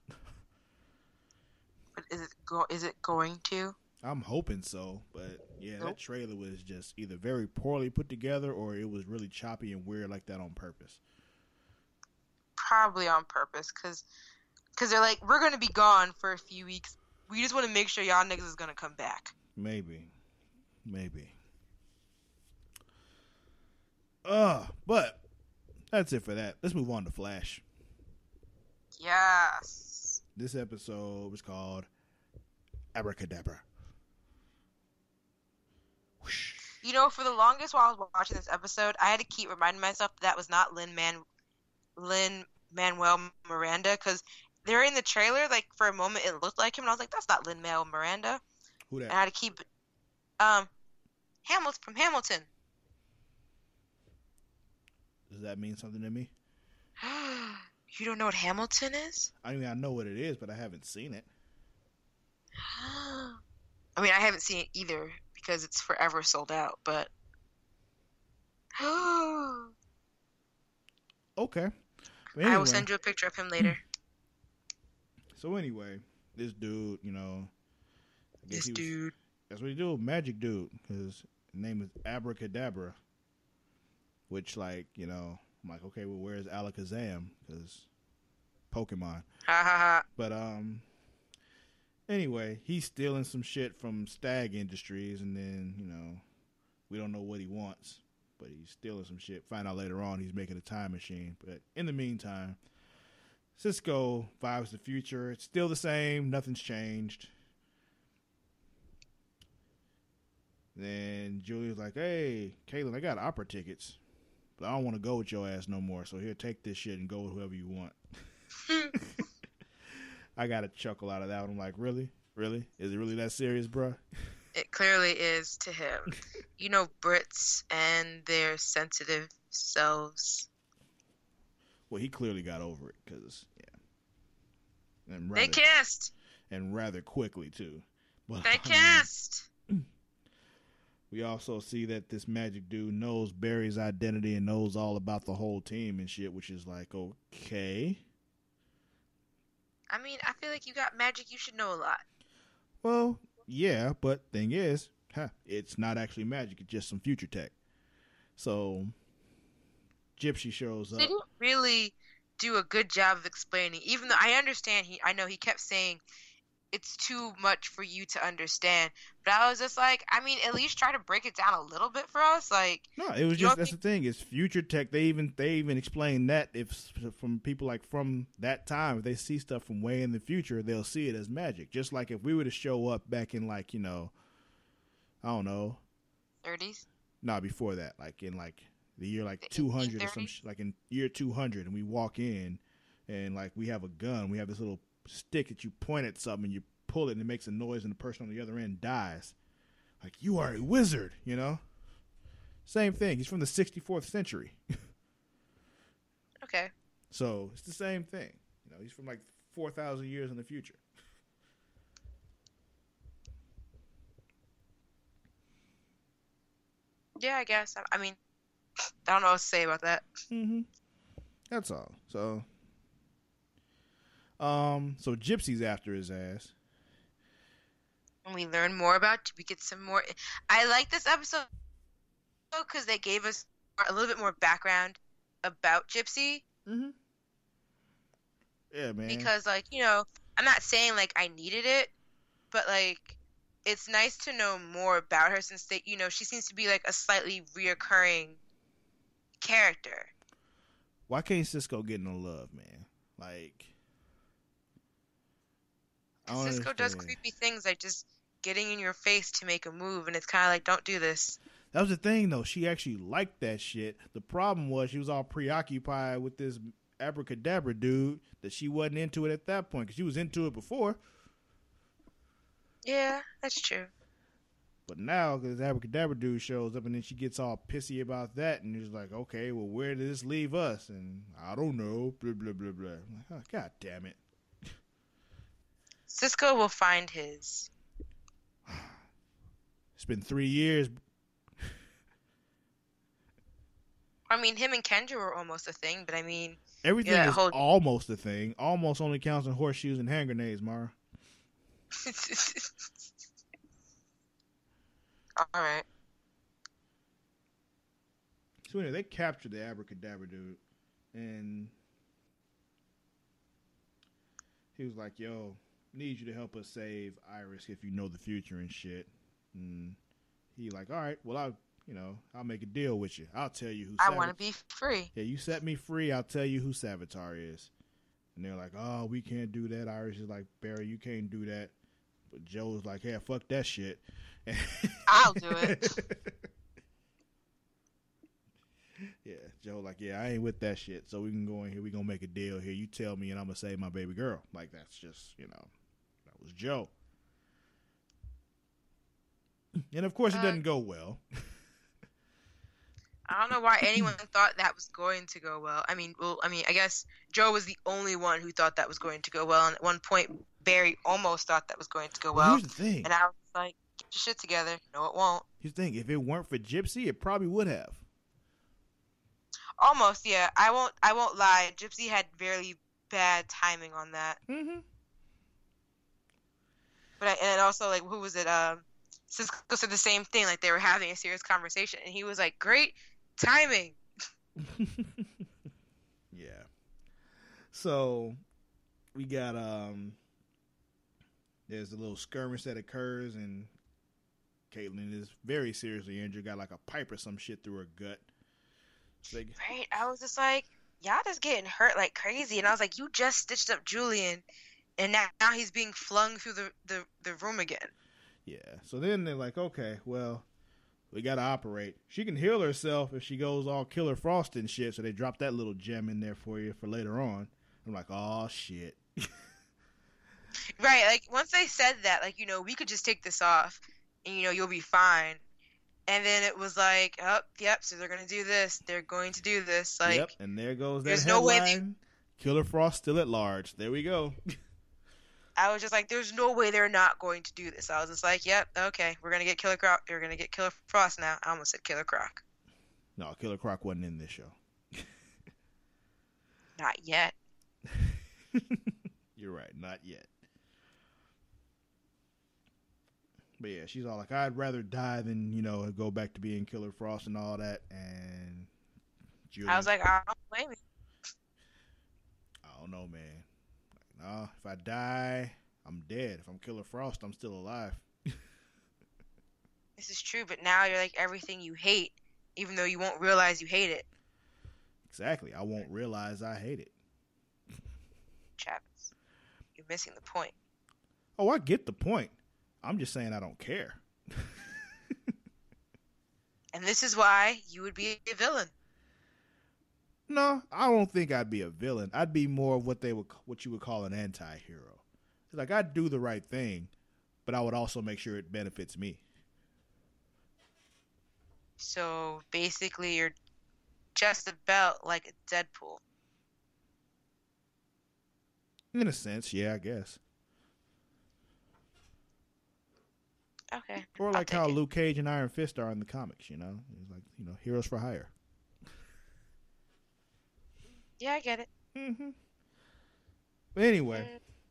Speaker 2: But is it going to?
Speaker 1: I'm hoping so, but yeah,
Speaker 2: Nope.
Speaker 1: That trailer was just either very poorly put together or it was really choppy and weird like that on purpose.
Speaker 2: Probably on purpose, because they're like, we're going to be gone for a few weeks. We just want to make sure y'all niggas is going to come back.
Speaker 1: Maybe. But that's it for that. Let's move on to Flash.
Speaker 2: Yes.
Speaker 1: This episode was called Abracadabra. Whoosh.
Speaker 2: You know, for the longest while I was watching this episode, I had to keep reminding myself that was not Lin-Manuel Miranda, because they're in the trailer, like, for a moment it looked like him, and I was like, that's not Lin-Manuel Miranda.
Speaker 1: Who that?
Speaker 2: And I had to keep, Hamilton from Hamilton.
Speaker 1: Does that mean something to me?
Speaker 2: You don't know what Hamilton is?
Speaker 1: I mean, I know what it is, but I haven't seen it.
Speaker 2: I mean, I haven't seen it either because it's forever sold out, but
Speaker 1: Okay. But anyway,
Speaker 2: I will send you a picture of him later.
Speaker 1: So anyway, this dude, you know, I guess
Speaker 2: Dude.
Speaker 1: That's what he do, magic dude, because his name is Abracadabra. Which, like, you know, I'm like, okay, well, where's Alakazam? Because Pokemon.
Speaker 2: Ha ha ha.
Speaker 1: But anyway, he's stealing some shit from Stag Industries, and then, you know, we don't know what he wants, but he's stealing some shit. Find out later on he's making a time machine. But in the meantime, Cisco vibes the future. It's still the same. Nothing's changed. Then Julia's like, hey, Caitlin, I got opera tickets, but I don't want to go with your ass no more. So here, take this shit and go with whoever you want. I got a chuckle out of that one. I'm like, really? Really? Is it really that serious, bruh?
Speaker 2: It clearly is to him. You know, Brits and their sensitive selves.
Speaker 1: Well, he clearly got over it because, yeah. And
Speaker 2: They kissed.
Speaker 1: And rather quickly, too. But,
Speaker 2: They kissed.
Speaker 1: We also see that this magic dude knows Barry's identity and knows all about the whole team and shit, which is like, okay.
Speaker 2: I mean, I feel like you got magic, you should know a lot.
Speaker 1: Well, yeah, but thing is, it's not actually magic, it's just some future tech. So, Gypsy shows up.
Speaker 2: They didn't really do a good job of explaining, even though I understand I know he kept saying it's too much for you to understand, but I was just like, I mean, at least try to break it down a little bit for us. Like,
Speaker 1: no, it was just, that's the thing, it's future tech. They even explain that if from people like from that time, if they see stuff from way in the future, they'll see it as magic. Just like if we were to show up back in like, I don't know,
Speaker 2: 30s.
Speaker 1: No, before that, like in like the year like 200 or some like in year 200, and we walk in and like we have a gun, we have this little stick that you point at something and you pull it and it makes a noise and the person on the other end dies. Like, you are a wizard, Same thing. He's from the 64th century.
Speaker 2: Okay.
Speaker 1: So it's the same thing. He's from like 4,000 years in the future.
Speaker 2: Yeah, I guess. I mean, I don't know what to say about that.
Speaker 1: Mm-hmm. That's all. So Gypsy's after his ass.
Speaker 2: And we learn more we get some more. I like this episode because they gave us a little bit more background about Gypsy.
Speaker 1: Mm-hmm. Yeah, man.
Speaker 2: Because, like, I'm not saying, like, I needed it, but, like, it's nice to know more about her since she seems to be, like, a slightly reoccurring character.
Speaker 1: Why can't Cisco get no love, man? Like,
Speaker 2: Cisco does creepy things like just getting in your face to make a move, and it's kind of like, don't do this.
Speaker 1: That was the thing, though. She actually liked that shit. The problem was she was all preoccupied with this abracadabra dude that she wasn't into it at that point, because she was into it before.
Speaker 2: Yeah, that's true.
Speaker 1: But now, because abracadabra dude shows up, and then she gets all pissy about that, and she's like, okay, well, where does this leave us? And I don't know, blah, blah, blah, blah. I'm like, oh, God damn it.
Speaker 2: Cisco will find his.
Speaker 1: It's been 3 years.
Speaker 2: I mean, him and Kendra were almost a thing, but I mean...
Speaker 1: Everything is almost a thing. Almost only counts in horseshoes and hand grenades, Mara.
Speaker 2: Alright.
Speaker 1: So anyway, they captured the abracadabra dude, and he was like, yo, need you to help us save Iris if you know the future and shit. And he like, all right, well, I'll make a deal with you. I'll tell you who
Speaker 2: I want to be free.
Speaker 1: Yeah, you set me free, I'll tell you who Savitar is. And they're like, oh, we can't do that. Iris is like, Barry, you can't do that. But Joe's like, hey, fuck that shit.
Speaker 2: I'll do it.
Speaker 1: Yeah, Joe like, yeah, I ain't with that shit. So we can go in here. We gonna make a deal here. You tell me and I'm gonna save my baby girl. Like, that's just, that was Joe. And of course it doesn't go well.
Speaker 2: I don't know why anyone thought that was going to go well. I mean, I guess Joe was the only one who thought that was going to go well. And at one point, Barry almost thought that was going to go well.
Speaker 1: Here's the thing.
Speaker 2: And I was like, get your shit together. No, it won't.
Speaker 1: Here's the thing. If it weren't for Gypsy, it probably would have.
Speaker 2: Almost, yeah. I won't lie. Gypsy had very bad timing on that.
Speaker 1: Mm-hmm.
Speaker 2: And also, like, who was it? Cisco said the same thing. Like, they were having a serious conversation, and he was like, "Great timing."
Speaker 1: Yeah. So we got there's a little skirmish that occurs, and Caitlin is very seriously injured. Got like a pipe or some shit through her gut.
Speaker 2: Right. I was just like, y'all just getting hurt like crazy, and I was like, you just stitched up Julian, and now he's being flung through the room again.
Speaker 1: Yeah. So then they're like, okay, well, we got to operate. She can heal herself if she goes all Killer Frost and shit. So they drop that little gem in there for you for later on. I'm like, oh, shit.
Speaker 2: Right. Like, once they said that, like, we could just take this off and, you'll be fine. And then it was like, oh, yep, so they're going to do this. They're going to do this. Like,
Speaker 1: yep, and there goes that
Speaker 2: there's
Speaker 1: headline.
Speaker 2: no way
Speaker 1: Killer Frost still at large. There we go.
Speaker 2: I was just like, there's no way they're not going to do this. I was just like, yep, okay, we're gonna get Killer Croc. You're gonna get Killer Frost now. I almost said Killer Croc.
Speaker 1: No, Killer Croc wasn't in this show.
Speaker 2: Not yet.
Speaker 1: You're right, not yet. But yeah, she's all like, I'd rather die than, go back to being Killer Frost and all that. And Julie,
Speaker 2: I was like, I don't blame you.
Speaker 1: I don't know, man. Like, nah, if I die, I'm dead. If I'm Killer Frost, I'm still alive.
Speaker 2: This is true, but now you're like everything you hate, even though you won't realize you hate it.
Speaker 1: Exactly. I won't realize I hate it.
Speaker 2: Travis, you're missing the point.
Speaker 1: Oh, I get the point. I'm just saying I don't care.
Speaker 2: And this is why you would be a villain.
Speaker 1: No, I don't think I'd be a villain. I'd be more of what you would call an anti-hero. Like, I'd do the right thing, but I would also make sure it benefits me.
Speaker 2: So basically, you're just about like a Deadpool.
Speaker 1: In a sense, yeah, I guess.
Speaker 2: Okay.
Speaker 1: Or like how Luke Cage and Iron Fist are in the comics, It's like, heroes for hire.
Speaker 2: Yeah, I get it.
Speaker 1: Mm-hmm. But anyway,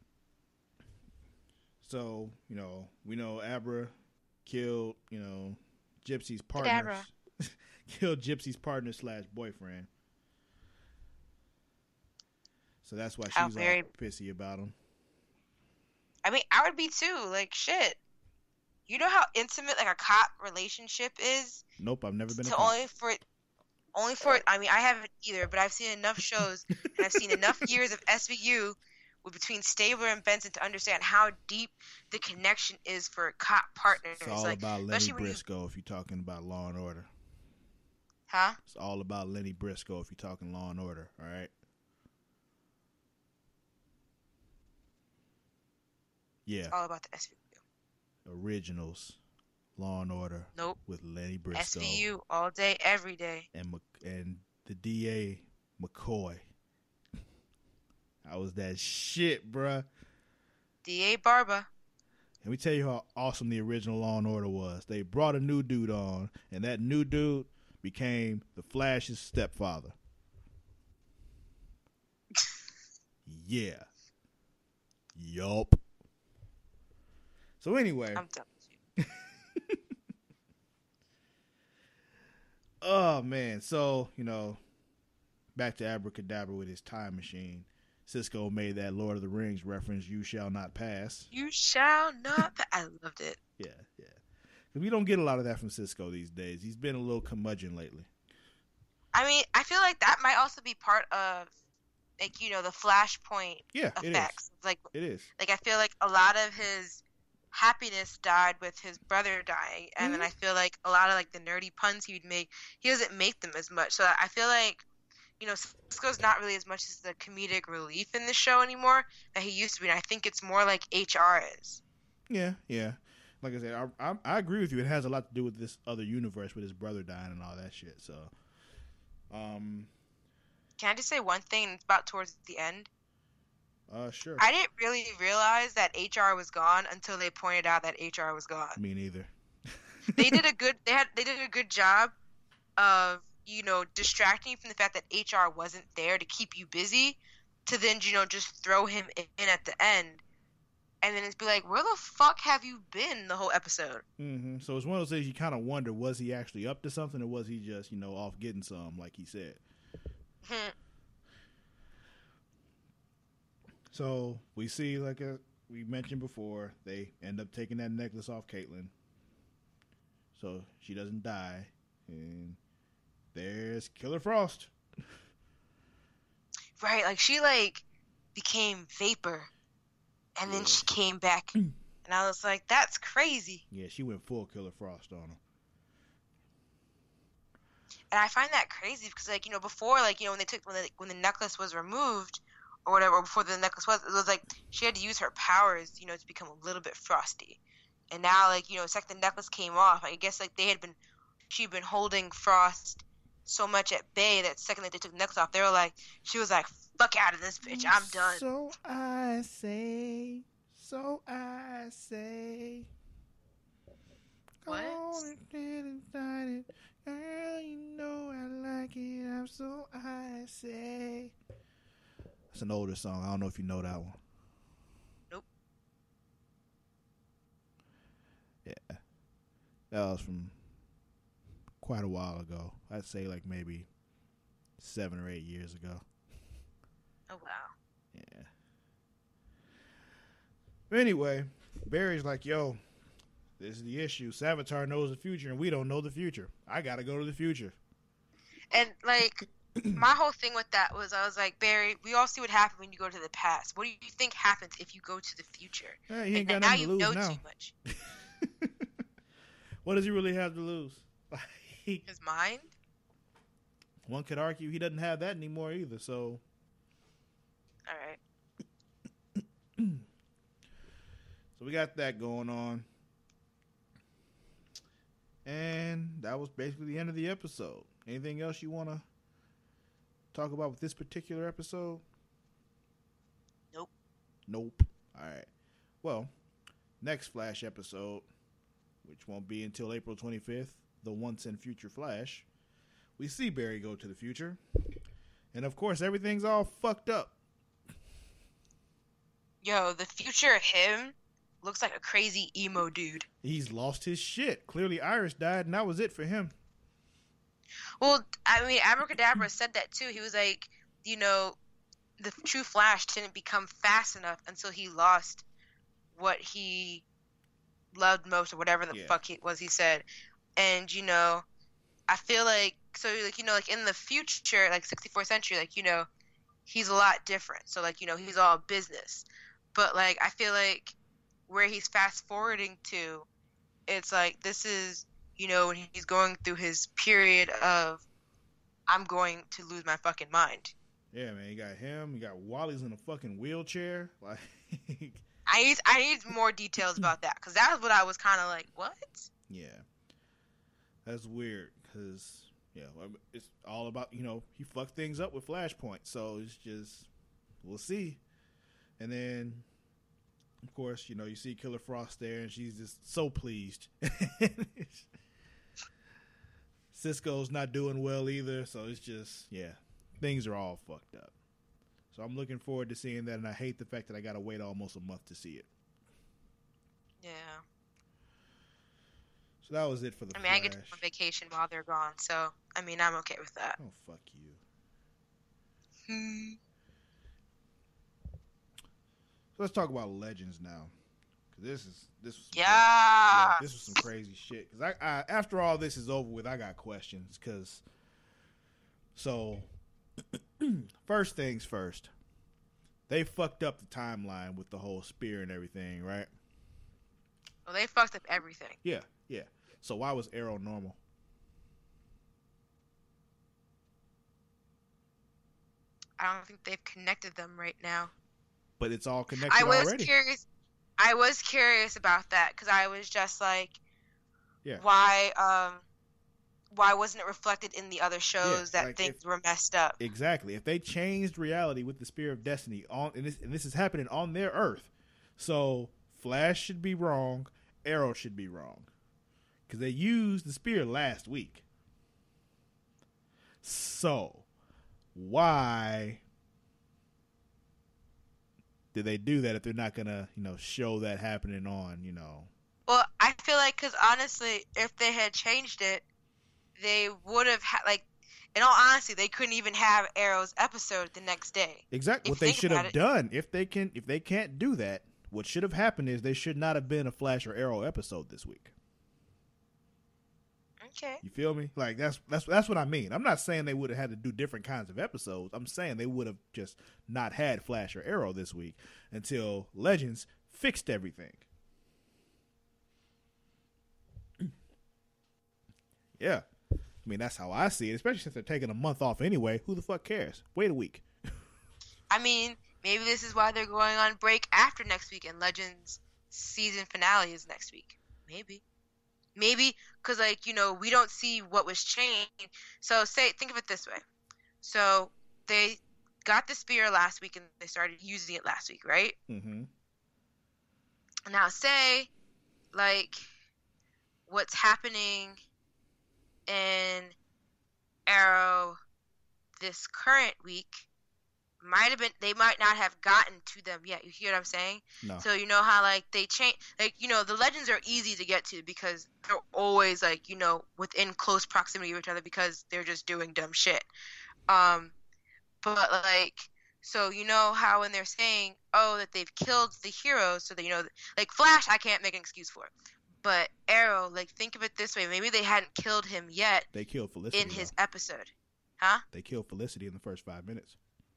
Speaker 1: so, we know Abra killed, Gypsy's partner. Killed Gypsy's partner / boyfriend. So that's why she's all pissy about him.
Speaker 2: I mean, I would be too. Like, shit. You know how intimate like a cop relationship is?
Speaker 1: Nope, I've never been a cop.
Speaker 2: Only for I mean, I haven't either, but I've seen enough shows and I've seen enough years of SVU between Stabler and Benson to understand how deep the connection is for cop partners.
Speaker 1: It's all about Lenny Briscoe if you're talking about Law and Order.
Speaker 2: Huh?
Speaker 1: It's all about Lenny Briscoe if you're talking Law and Order, all right? Yeah.
Speaker 2: It's all about the SVU.
Speaker 1: Originals, Law and Order.
Speaker 2: Nope.
Speaker 1: With Lenny Briscoe.
Speaker 2: SVU all day, every day.
Speaker 1: And the DA McCoy. That was that shit, bruh.
Speaker 2: DA Barba.
Speaker 1: Let me tell you how awesome the original Law and Order was. They brought a new dude on, and that new dude became the Flash's stepfather. Yeah. Yup. So anyway.
Speaker 2: I'm done with you.
Speaker 1: Oh, man. So, back to Abracadabra with his time machine. Cisco made that Lord of the Rings reference, "You shall not pass."
Speaker 2: You shall not pass. I loved it.
Speaker 1: Yeah. We don't get a lot of that from Cisco these days. He's been a little curmudgeon lately.
Speaker 2: I mean, I feel like that might also be part of, like, the Flashpoint effects.
Speaker 1: It is.
Speaker 2: Like, I feel like a lot of his happiness died with his brother dying, and then I feel like a lot of like the nerdy puns he would make, he doesn't make them as much. So I feel like Cisco's not really as much as the comedic relief in the show anymore that he used to be, and I think it's more like HR is.
Speaker 1: Yeah. Like I said, I agree with you. It has a lot to do with this other universe with his brother dying and all that shit. So,
Speaker 2: can I just say one thing? It's about towards the end.
Speaker 1: Sure.
Speaker 2: I didn't really realize that HR was gone until they pointed out that HR was gone.
Speaker 1: Me neither.
Speaker 2: They did a good job of, distracting you from the fact that HR wasn't there to keep you busy, to then, just throw him in at the end. And then it's be like, where the fuck have you been the whole episode?
Speaker 1: Mm-hmm. So it's one of those things you kind of wonder, was he actually up to something, or was he just, off getting some, like he said? So we see, like we mentioned before, they end up taking that necklace off Caitlin, so she doesn't die, and there's Killer Frost.
Speaker 2: Right, like she became vapor, and then she came back, and I was like, that's crazy.
Speaker 1: Yeah, she went full Killer Frost on him.
Speaker 2: And I find that crazy because, before, when the necklace was removed, or whatever, before the necklace was, it was like she had to use her powers, to become a little bit frosty. And now, second the necklace came off, I guess, she'd been holding Frost so much at bay that second that they took the necklace off, she was like, fuck out of this bitch, I'm done.
Speaker 1: So I say, So I say.
Speaker 2: What?
Speaker 1: Girl, you know I like it. I'm so I say. It's an older song. I don't know if you know that one.
Speaker 2: Nope.
Speaker 1: Yeah. That was from quite a while ago. I'd say like maybe 7 or 8 years ago.
Speaker 2: Oh, wow.
Speaker 1: Yeah. But anyway, Barry's like, yo, this is the issue. Savitar knows the future, and we don't know the future. I gotta go to the future.
Speaker 2: And, like, my whole thing with that was I was like, Barry, we all see what happened when you go to the past. What do you think happens if you go to the future?
Speaker 1: Yeah, he ain't
Speaker 2: and
Speaker 1: got
Speaker 2: now
Speaker 1: nothing to
Speaker 2: you
Speaker 1: lose
Speaker 2: know
Speaker 1: now.
Speaker 2: too much.
Speaker 1: What does he really have to lose?
Speaker 2: His mind?
Speaker 1: One could argue he doesn't have that anymore either, so.
Speaker 2: All right.
Speaker 1: So we got that going on. And that was basically the end of the episode. Anything else you want to talk about with this particular episode? Nope. All right. Well, next Flash episode, which won't be until April 25th, the Once and Future Flash, we see Barry go to the future. And of course, everything's all fucked up.
Speaker 2: Yo, the future of him looks like a crazy emo dude.
Speaker 1: He's lost his shit. Clearly, Iris died, and that was it for him.
Speaker 2: Well, I mean, Abracadabra said that too. He was like, you know, the true Flash didn't become fast enough until he lost what he loved most, or whatever the fuck it was he said. And, you know, I feel like, so, like, you know, like, in the future, like, 64th century, like, you know, he's a lot different. So, like, you know, he's all business. But, like, I feel like where he's fast-forwarding to, it's like, this is, you know, when he's going through his period of, I'm going to lose my fucking mind.
Speaker 1: Yeah, man, you got him. You got Wally's in a fucking wheelchair. Like,
Speaker 2: I need more details about that, because that was what I was kind of like, what?
Speaker 1: Yeah. That's weird, because, yeah, it's all about, you know, he fucked things up with Flashpoint, so it's just, we'll see. And then, of course, you know, you see Killer Frost there, and she's just so pleased. Cisco's not doing well either, so it's just, yeah, things are all fucked up. So I'm looking forward to seeing that, and I hate the fact that I got to wait almost a month to see it.
Speaker 2: Yeah.
Speaker 1: So that was it for the
Speaker 2: I mean,
Speaker 1: Flash.
Speaker 2: I get to go on vacation while they're gone, so, I mean, I'm okay with that.
Speaker 1: Oh, fuck you. So let's talk about Legends now. Because this was some crazy shit. Because I after all this is over with, I got questions. Because, so, first things first. They fucked up the timeline with the whole spear and everything, right?
Speaker 2: Well, they fucked up everything.
Speaker 1: Yeah. So why was Arrow normal?
Speaker 2: I don't think they've connected them right now.
Speaker 1: But it's all connected already.
Speaker 2: I was curious about that, because I was just like,
Speaker 1: yeah.
Speaker 2: Why wasn't it reflected in the other shows that
Speaker 1: like
Speaker 2: things were messed up?
Speaker 1: Exactly. If they changed reality with the Spear of Destiny and this is happening on their Earth, so Flash should be wrong, Arrow should be wrong, because they used the spear last week. So why did they do that if they're not gonna, you know, show that happening on, you know?
Speaker 2: Well, I feel like, because honestly, if they had changed it, they would have like, in all honesty, they couldn't even have Arrow's episode the next day.
Speaker 1: Exactly. What they should have done, if they can't do that, what should have happened is there should not have been a Flash or Arrow episode this week.
Speaker 2: Okay.
Speaker 1: You feel me? Like that's what I mean. I'm not saying they would have had to do different kinds of episodes. I'm saying they would have just not had Flash or Arrow this week until Legends fixed everything. Yeah. I mean, that's how I see it, especially since they're taking a month off anyway. Who the fuck cares? Wait a week.
Speaker 2: I mean, maybe this is why they're going on break after next week, and Legends season finale is next week. Maybe, because, like, you know, we don't see what was changed. So think of it this way. So they got the spear last week, and they started using it last week, right?
Speaker 1: Mm-hmm.
Speaker 2: Now, say, like, what's happening in Arrow this current week they might not have gotten to them yet. You hear what I'm saying?
Speaker 1: No.
Speaker 2: So you know how, like, they change, like, you know, the legends are easy to get to because they're always, like, you know, within close proximity of each other because they're just doing dumb shit. But, like, so you know how when they're saying, oh, that they've killed the heroes, so that, you know, like, Flash, I can't make an excuse for it. But Arrow, like, think of it this way. Maybe they hadn't killed him yet.
Speaker 1: They killed Felicity
Speaker 2: in his episode. Huh?
Speaker 1: They killed Felicity in the first 5 minutes.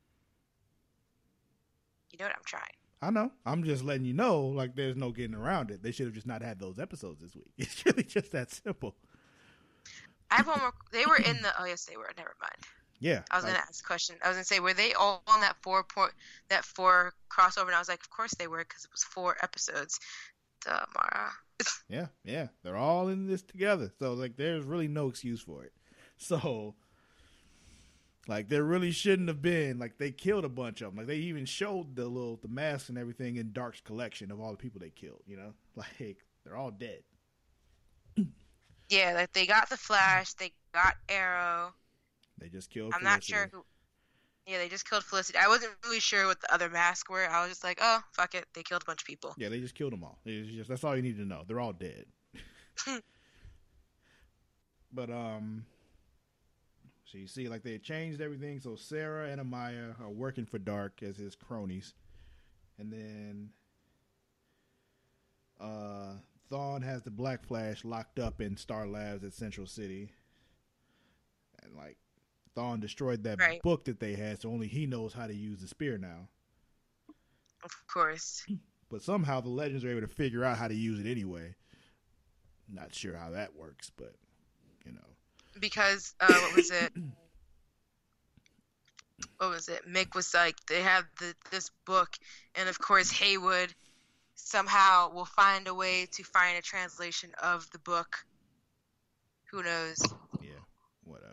Speaker 2: You know what I'm trying.
Speaker 1: I know. I'm just letting you know, like, there's no getting around it. They should have just not had those episodes this week. It's really just that simple.
Speaker 2: I have one more. They were in the. Oh yes, they were. Never mind.
Speaker 1: Yeah.
Speaker 2: I was gonna ask a question. I was gonna say, were they all on that four crossover? And I was like, of course they were, because it was 4 episodes. Duh, Mara.
Speaker 1: Yeah. They're all in this together. So, like, there's really no excuse for it. So, like, there really shouldn't have been. Like, they killed a bunch of them. Like, they even showed the masks and everything in Dark's collection of all the people they killed, you know? Like, they're all dead.
Speaker 2: Yeah, like, they got the Flash. They got Arrow.
Speaker 1: They just killed
Speaker 2: I'm
Speaker 1: Felicity.
Speaker 2: not sure who. Yeah, they just killed Felicity. I wasn't really sure what the other masks were. I was just like, oh, fuck it. They killed a bunch of people.
Speaker 1: Yeah, they just killed them all. That's all you need to know. They're all dead. But, so you see, like, they changed everything. So Sarah and Amaya are working for Dark as his cronies. And then Thawne has the Black Flash locked up in Star Labs at Central City. And, like, Thawne destroyed that book that they had, so only he knows how to use the spear now.
Speaker 2: Of course.
Speaker 1: But somehow the Legends are able to figure out how to use it anyway. Not sure how that works, but, you know.
Speaker 2: Because, what was it? Mick was like, they have this book, and of course Haywood somehow will find a way to find a translation of the book. Who knows?
Speaker 1: Yeah, whatever.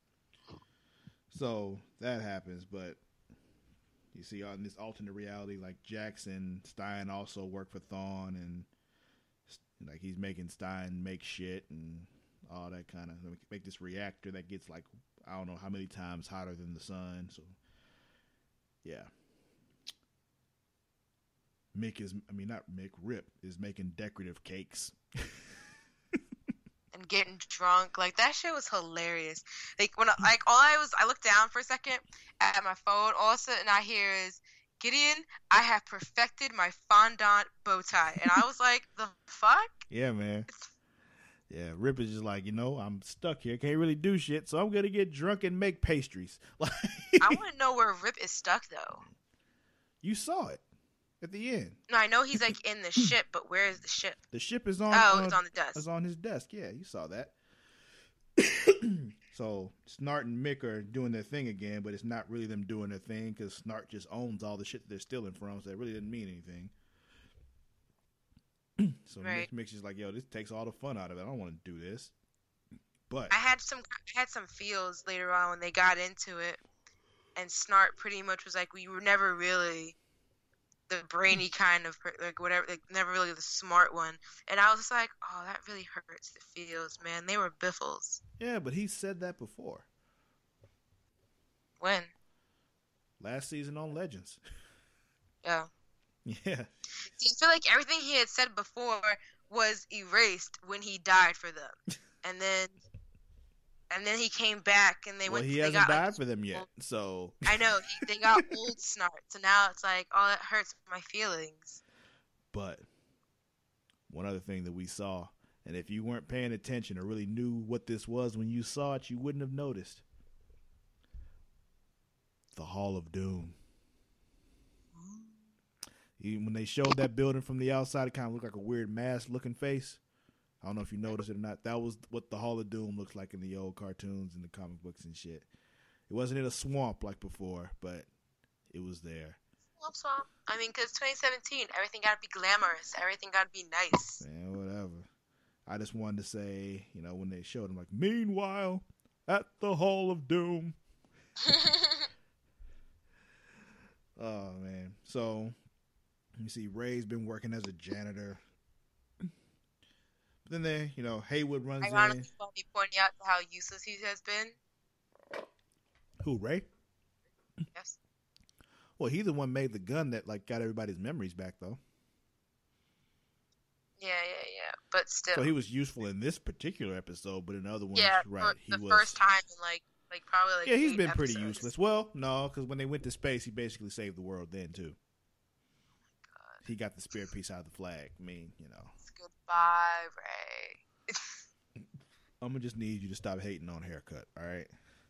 Speaker 1: So that happens, but you see on this alternate reality, like, Jackson Stein also work for Thawne, and like, he's making Stein make shit and all that kind of, make this reactor that gets, like, I don't know how many times hotter than the sun. So yeah, Rip is making decorative cakes.
Speaker 2: And getting drunk, like, that shit was hilarious. Like, when I looked down for a second at my phone, all of a sudden I hear is, Gideon, I have perfected my fondant bow tie, and I was like, the fuck?
Speaker 1: Yeah, man. Yeah, Rip is just like, you know, I'm stuck here, can't really do shit, so I'm gonna get drunk and make pastries. Like,
Speaker 2: I want to know where Rip is stuck though.
Speaker 1: You saw it at the end.
Speaker 2: No, I know he's, like, in the ship, but where is the ship?
Speaker 1: The ship is on.
Speaker 2: It's on the desk.
Speaker 1: It's on his desk. Yeah, you saw that. So Snart and Mick are doing their thing again, but it's not really them doing their thing because Snart just owns all the shit that they're stealing from, so it really didn't mean anything. So
Speaker 2: right.
Speaker 1: Mick's just like, yo, this takes all the fun out of it. I don't want to do this. But
Speaker 2: I had some feels later on when they got into it, and Snart pretty much was like, we were never really the brainy kind of, like, whatever, like, never really the smart one. And I was just like, oh, that really hurts the feels, man. They were biffles.
Speaker 1: Yeah, but he said that before.
Speaker 2: When?
Speaker 1: Last season on Legends.
Speaker 2: Yeah.
Speaker 1: Yeah.
Speaker 2: See, I feel like everything he had said before was erased when he died for them. And then he came back, and
Speaker 1: he hasn't died for them yet, so...
Speaker 2: I know, they got old Snart, so now it's like, oh, that hurts my feelings.
Speaker 1: But one other thing that we saw, and if you weren't paying attention or really knew what this was when you saw it, you wouldn't have noticed. The Hall of Doom. When they showed that building from the outside, it kind of looked like a weird mask-looking face. I don't know if you noticed it or not. That was what the Hall of Doom looks like in the old cartoons and the comic books and shit. It wasn't in a swamp like before, but it was there.
Speaker 2: Swamp. I mean, because 2017, everything got to be glamorous. Everything got to be nice.
Speaker 1: Man, whatever. I just wanted to say, you know, when they showed him, like, meanwhile, at the Hall of Doom. Oh, man. So, You see, Ray's been working as a janitor. But then Haywood runs in.
Speaker 2: Ironically, funny pointing out how useless he has been.
Speaker 1: Who, Ray?
Speaker 2: Yes.
Speaker 1: Well, he's the one made the gun that got everybody's memories back, though.
Speaker 2: Yeah. But still.
Speaker 1: So he was useful in this particular episode, but in other ones,
Speaker 2: right? The first time in like probably like.
Speaker 1: Yeah, he's been
Speaker 2: episodes.
Speaker 1: Pretty useless. Well, no, because when they went to space, he basically saved the world then too. God. He got the spirit piece out of the flag. I mean,
Speaker 2: It's goodbye, Ray.
Speaker 1: I'm gonna just need you to stop hating on Haircut. All right.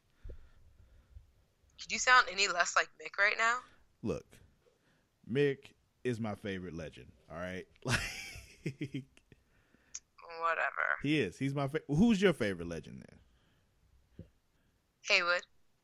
Speaker 2: Could you sound any less like Mick right now?
Speaker 1: Look, Mick is my favorite legend. All right.
Speaker 2: Whatever.
Speaker 1: He is. He's my favorite. Who's your favorite legend then?
Speaker 2: Haywood.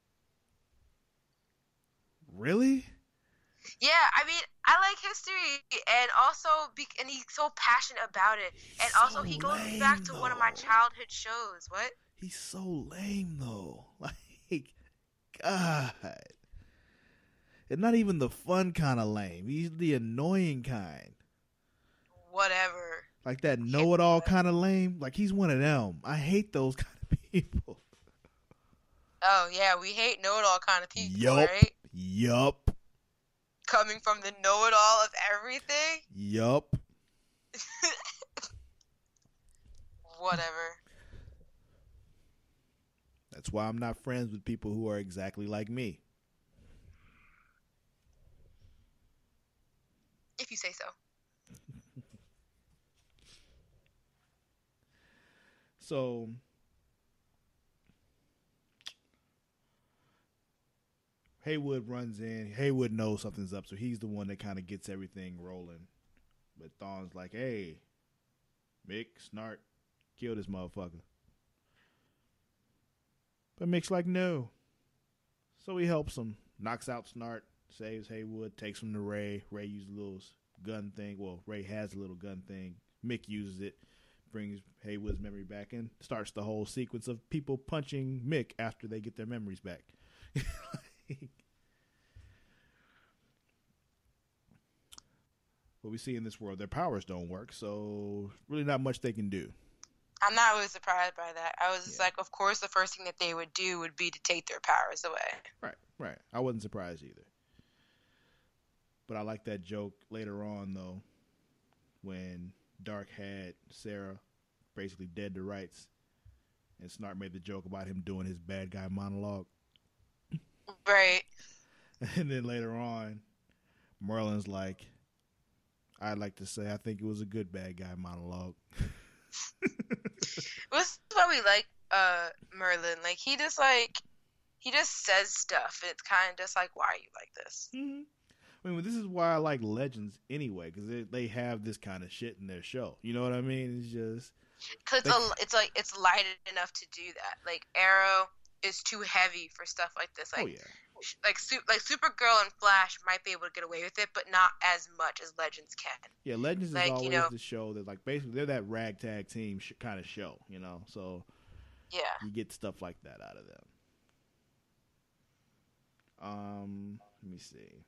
Speaker 1: Really?
Speaker 2: Yeah, I mean, I like history, and also, and he's so passionate about it, and also he goes back to one of my childhood shows. What?
Speaker 1: He's so lame though. God. And not even the fun kind of lame. He's the annoying kind.
Speaker 2: Whatever.
Speaker 1: Like that know-it-all kind of lame. Like he's one of them. I hate those kind of people.
Speaker 2: Oh, yeah, we hate know-it-all kind of people, right?
Speaker 1: Yup.
Speaker 2: Coming from the know-it-all of everything?
Speaker 1: Yup.
Speaker 2: Whatever.
Speaker 1: That's why I'm not friends with people who are exactly like me.
Speaker 2: If you say so.
Speaker 1: So, Haywood runs in. Haywood knows something's up, so he's the one that kind of gets everything rolling. But Thawne's like, hey, Mick, Snart, kill this motherfucker. But Mick's like, no. So he helps him, knocks out Snart, saves Haywood, takes him to Ray. Ray uses a little gun thing. Well, Ray has a little gun thing. Mick uses it, brings Haywood's memory back, and starts the whole sequence of people punching Mick after they get their memories back. What we see in this world, their powers don't work, so really not much they can do.
Speaker 2: I'm not really surprised by that. I was just like, of course, the first thing that they would do would be to take their powers away.
Speaker 1: Right. I wasn't surprised either. But I like that joke later on, though, when Dark had Sarah basically dead to rights, and Snart made the joke about him doing his bad guy monologue.
Speaker 2: Right. And
Speaker 1: then later on, Merlin's like, I'd like to say I think it was a good bad guy monologue.
Speaker 2: This is why we like Merlin. Like he just says stuff, and it's kind of just like, why are you like this?
Speaker 1: Mm-hmm. I mean, this is why I like Legends anyway, because they have this kind of shit in their show. You know what I mean? It's just
Speaker 2: because it's light enough to do that. Like Arrow is too heavy for stuff like this. Like,
Speaker 1: oh yeah.
Speaker 2: Like Supergirl and Flash might be able to get away with it, but not as much as Legends can.
Speaker 1: Yeah, Legends is always the show that, like, basically they're that ragtag team kind of show, So
Speaker 2: yeah,
Speaker 1: you get stuff like that out of them. Let me see.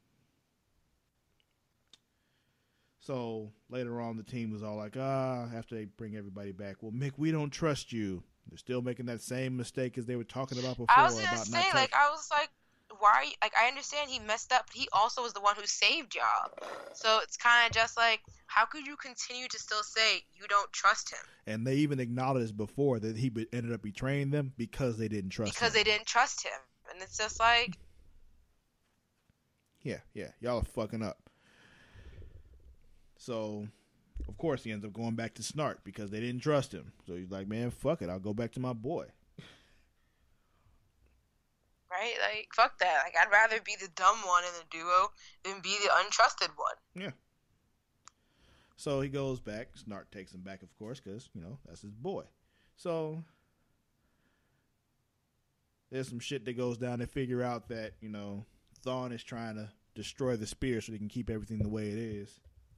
Speaker 1: So later on, the team was all like, after they bring everybody back, well, Mick, we don't trust you. They're still making that same mistake as they were talking about before.
Speaker 2: I was gonna say, I was like, why are you, like, I understand he messed up, but he also was the one who saved y'all. So it's kind of just like, how could you continue to still say you don't trust him?
Speaker 1: And they even acknowledged before that he ended up betraying them because they didn't trust him.
Speaker 2: Because they didn't trust him. And it's just like...
Speaker 1: Yeah, y'all are fucking up. So, of course, he ends up going back to Snart because they didn't trust him. So he's like, man, fuck it, I'll go back to my boy.
Speaker 2: Right? Like, fuck that. Like, I'd rather be the dumb one in the duo than be the untrusted one.
Speaker 1: Yeah. So he goes back. Snart takes him back, of course, because, that's his boy. So there's some shit that goes down. They figure out that, Thawne is trying to destroy the spear so they can keep everything the way it is.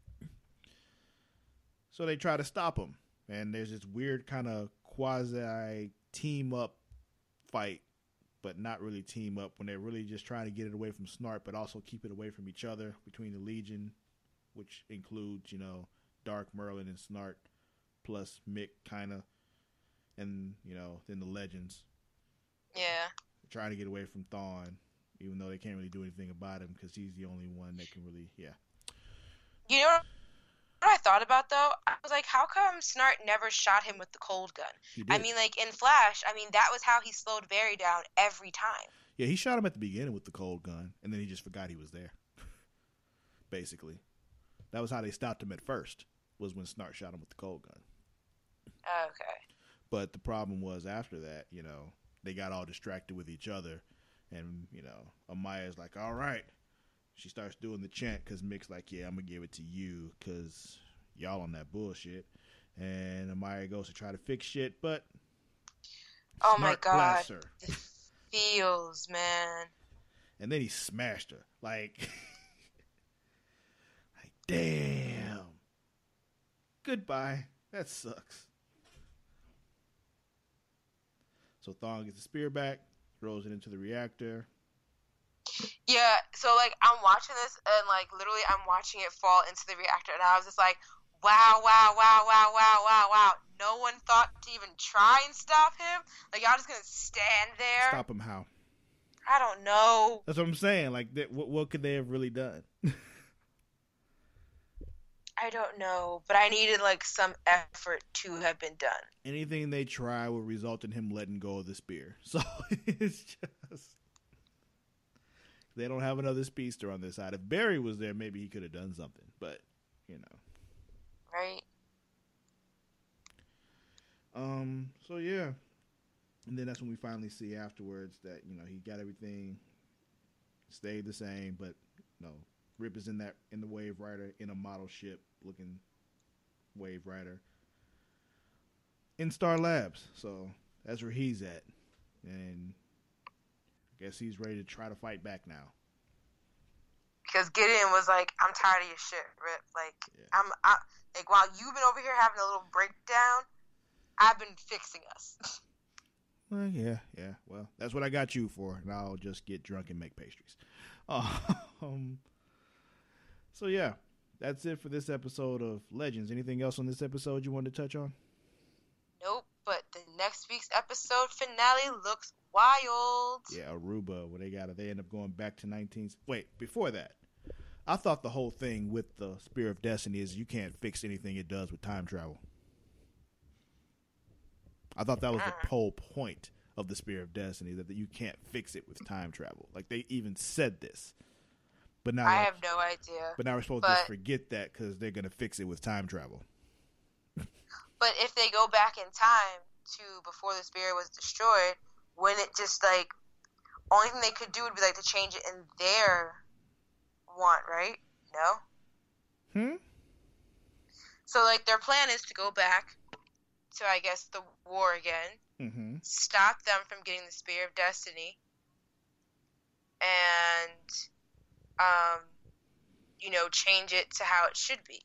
Speaker 1: So they try to stop him. And there's this weird kind of quasi-team-up fight, but not really team up when they're really just trying to get it away from Snart, but also keep it away from each other between the Legion which includes, Dark, Merlin, and Snart, plus Mick, kind of, and, then the Legends.
Speaker 2: Yeah.
Speaker 1: Trying to get away from Thawne, even though they can't really do anything about him because he's the only one that can really,
Speaker 2: You know what I thought about, though? I was like, how come Snart never shot him with the cold gun?
Speaker 1: He did.
Speaker 2: I mean, like, in Flash, that was how he slowed Barry down every time.
Speaker 1: Yeah, he shot him at the beginning with the cold gun, and then he just forgot he was there. Basically. That was how they stopped him at first, was when Snart shot him with the cold gun.
Speaker 2: Okay.
Speaker 1: But the problem was after that, they got all distracted with each other. And, Amaya's like, all right. She starts doing the chant because Mick's like, yeah, I'm going to give it to you because y'all on that bullshit. And Amaya goes to try to fix shit, but
Speaker 2: oh
Speaker 1: Snart
Speaker 2: my God.
Speaker 1: blasts her.
Speaker 2: The feels, man.
Speaker 1: And then he smashed her. Like damn. Goodbye. That sucks. So Thawne gets the spear back, throws it into the reactor.
Speaker 2: Yeah, so, like, I'm watching this, and, like, literally I'm watching it fall into the reactor, and I was just like, wow. No one thought to even try and stop him? Like, y'all just gonna stand there?
Speaker 1: Stop him how?
Speaker 2: I don't know.
Speaker 1: That's what I'm saying. Like, what could they have really done?
Speaker 2: I don't know, but I needed, like, some effort to have been done.
Speaker 1: Anything they try will result in him letting go of the spear. So, it's just... They don't have another speedster on this side. If Barry was there, maybe he could have done something. But,
Speaker 2: Right.
Speaker 1: So, yeah. And then that's when we finally see afterwards that, he got everything, stayed the same, but, Rip is in the Wave Rider, in a model ship looking Wave Rider in Star Labs. So that's where he's at. And I guess he's ready to try to fight back now.
Speaker 2: Because Gideon was like, I'm tired of your shit, Rip. Like, yeah. Like, while you've been over here having a little breakdown, I've been fixing us.
Speaker 1: Well, yeah. Well, that's what I got you for, and I'll just get drunk and make pastries. So, yeah, that's it for this episode of Legends. Anything else on this episode you wanted to touch on?
Speaker 2: Nope, but the next week's episode finale looks wild.
Speaker 1: Yeah, Aruba, where they end up going back to 19... Wait, before that, I thought the whole thing with the Spear of Destiny is you can't fix anything it does with time travel. I thought that was the whole point of the Spear of Destiny, that you can't fix it with time travel. Like, they even said this. But now
Speaker 2: I have no idea.
Speaker 1: But now we're supposed to forget that because they're going to fix it with time travel.
Speaker 2: But if they go back in time to before the Spear was destroyed, wouldn't it just, like, only thing they could do would be, like, to change it in their want, right? No? So, like, their plan is to go back to, I guess, the war again, stop them from getting the Spear of Destiny, and, change it to how it should be.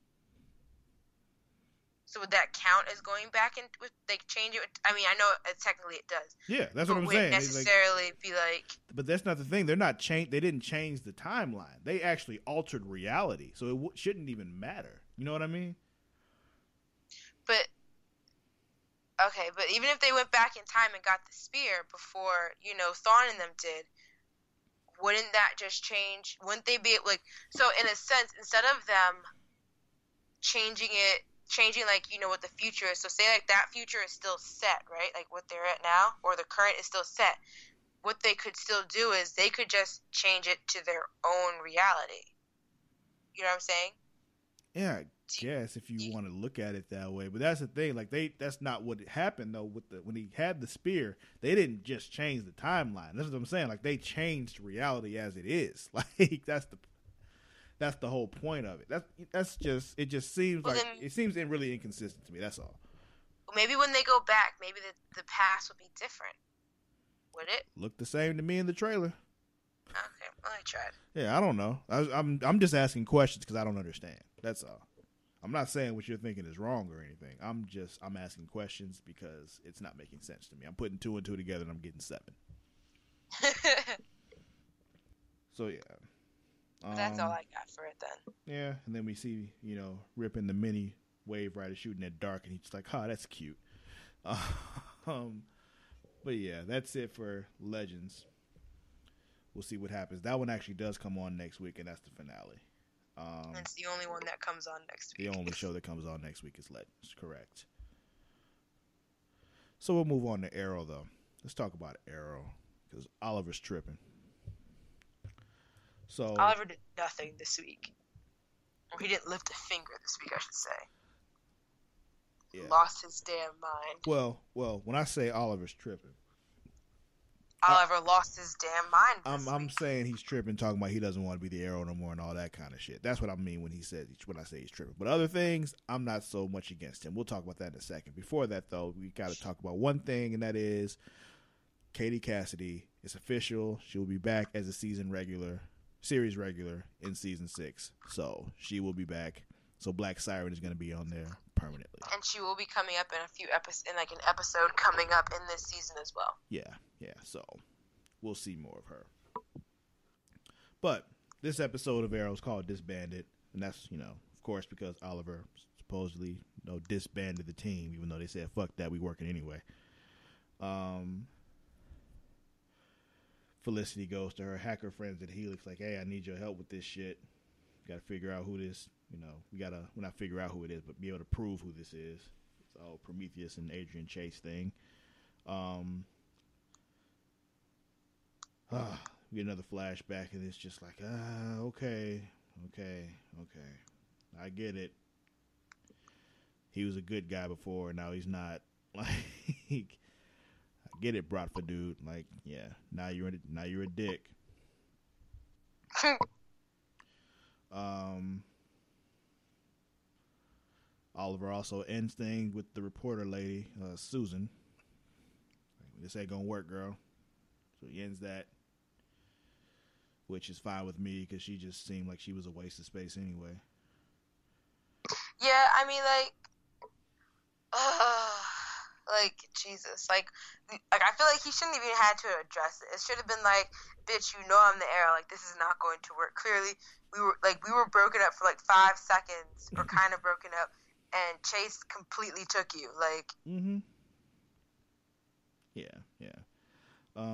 Speaker 2: So would that count as going back and change it? I mean, I know technically it does.
Speaker 1: Yeah, that's what I'm saying.
Speaker 2: Necessarily be like.
Speaker 1: But that's not the thing. They're not They didn't change the timeline. They actually altered reality, so it shouldn't even matter. You know what I mean?
Speaker 2: But okay, but even if they went back in time and got the spear before Thawne and them did, wouldn't that just change? Wouldn't they be like? So in a sense, instead of them changing what the future is. So say like that future is still set, right? Like what they're at now, or the current is still set. What they could still do is they could just change it to their own reality. You know what I'm saying?
Speaker 1: Yeah, I guess if you want to look at it that way. But that's the thing. Like that's not what happened though. When he had the spear, they didn't just change the timeline. That's what I'm saying. Like they changed reality as it is. Like that's the whole point of it. That's just it. Just seems it seems really inconsistent to me. That's all.
Speaker 2: Maybe when they go back, maybe the past will be different. Would it
Speaker 1: look the same to me in the trailer?
Speaker 2: Okay, well, I tried.
Speaker 1: Yeah, I don't know. I'm just asking questions because I don't understand. That's all. I'm not saying what you're thinking is wrong or anything. I'm asking questions because it's not making sense to me. I'm putting 2 and 2 together and I'm getting 7. So yeah.
Speaker 2: But that's all I got for it then.
Speaker 1: Yeah, and then we see, Rip and the mini Wave Rider shooting at Dark, and he's just like, that's cute. But yeah, that's it for Legends. We'll see what happens. That one actually does come on next week, and that's the finale.
Speaker 2: It's the only one that comes on next week.
Speaker 1: The only show that comes on next week is Legends, correct. So we'll move on to Arrow, though. Let's talk about Arrow, because Oliver's tripping. So
Speaker 2: Oliver did nothing this week. Or he didn't lift a finger this week, I should say.
Speaker 1: Yeah.
Speaker 2: Lost his damn mind.
Speaker 1: Well, when I say Oliver's tripping,
Speaker 2: Oliver lost his damn mind.
Speaker 1: I'm saying he's tripping, talking about he doesn't want to be the Arrow no more and all that kind of shit. That's what I mean when I say he's tripping. But other things, I'm not so much against him. We'll talk about that in a second. Before that, though, we got to talk about one thing, and that is Katie Cassidy. It's official. She will be back as a series regular in season 6. So she will be back. So Black Siren is going to be on there permanently.
Speaker 2: And she will be coming up in a few episodes, in like an episode coming up in this season as well.
Speaker 1: Yeah. So we'll see more of her. But this episode of Arrow is called Disbanded, and that's of course because Oliver supposedly disbanded the team, even though they said fuck that, we working anyway. Felicity goes to her hacker friends at Helix like, hey, I need your help with this shit. Got to figure out who this. We gotta not figure out who it is, but be able to prove who this is. It's the whole Prometheus and Adrian Chase thing. We get another flashback, and it's just like, okay. I get it. He was a good guy before, and now he's not. Like, I get it, Bratva dude. Like, yeah, now you're a dick. Oliver also ends things with the reporter lady, Susan. This ain't gonna work, girl. So he ends that, which is fine with me because she just seemed like she was a waste of space anyway.
Speaker 2: Yeah, I mean, Jesus, like I feel like he shouldn't even had to address it. It should have been like, bitch, I'm the Arrow. Like, this is not going to work. Clearly, we were broken up for like 5 seconds, or kind of broken up, and Chase completely took you. Like,
Speaker 1: yeah.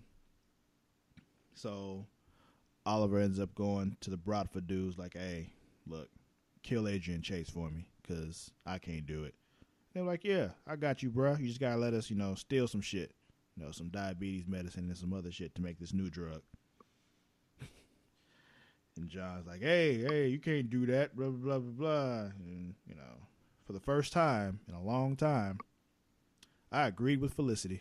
Speaker 1: So Oliver ends up going to the Bratva dudes like, hey, look, kill Adrian Chase for me because I can't do it. They're like, yeah, I got you, bruh. You just gotta let us, steal some shit, some diabetes medicine and some other shit to make this new drug. And John's like, hey, you can't do that, blah, blah, blah, blah. And, for the first time in a long time, I agreed with Felicity.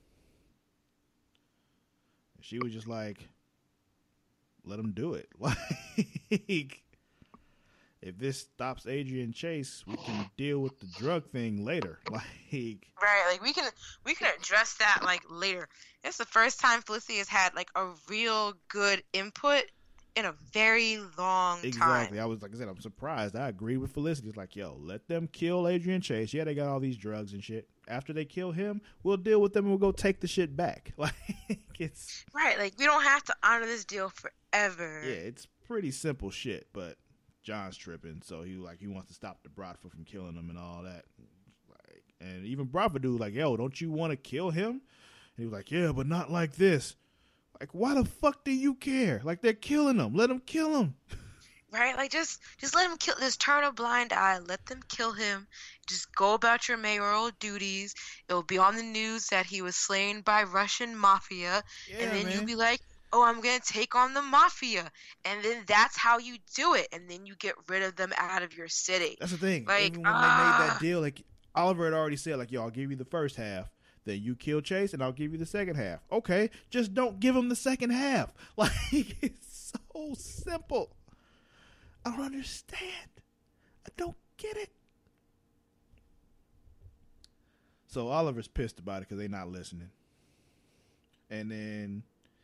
Speaker 1: She was just like, let him do it. Like, if this stops Adrian Chase, we can deal with the drug thing later. Like,
Speaker 2: right, like we can address that like later. It's the first time Felicity has had like a real good input in a very long time.
Speaker 1: Exactly. Like I said, I'm surprised. I agree with Felicity. It's like, yo, let them kill Adrian Chase. Yeah, they got all these drugs and shit. After they kill him, we'll deal with them and we'll go take the shit back. Like, it's
Speaker 2: right. Like, we don't have to honor this deal forever.
Speaker 1: Yeah, it's pretty simple shit, but John's tripping, so he wants to stop the Bratva from killing him and all that. Like, and even Bratva dude like, yo, don't you want to kill him? And he was like, yeah, but not like this. Like, why the fuck do you care? Like, they're killing him. Let them kill him.
Speaker 2: Right? Like, just let him kill. Just turn a blind eye. Let them kill him. Just go about your mayoral duties. It'll be on the news that he was slain by Russian mafia.
Speaker 1: Yeah,
Speaker 2: and then
Speaker 1: man.
Speaker 2: you'll be like, oh, I'm going to take on the mafia. And then that's how you do it. And then you get rid of them out of your city.
Speaker 1: That's the thing.
Speaker 2: Like,
Speaker 1: even when they made that deal, like, Oliver had already said, like, yo, I'll give you the first half. Then you kill Chase, and I'll give you the second half. Okay, just don't give him the second half. Like, it's so simple. I don't understand. I don't get it. So Oliver's pissed about it because they're not listening. And then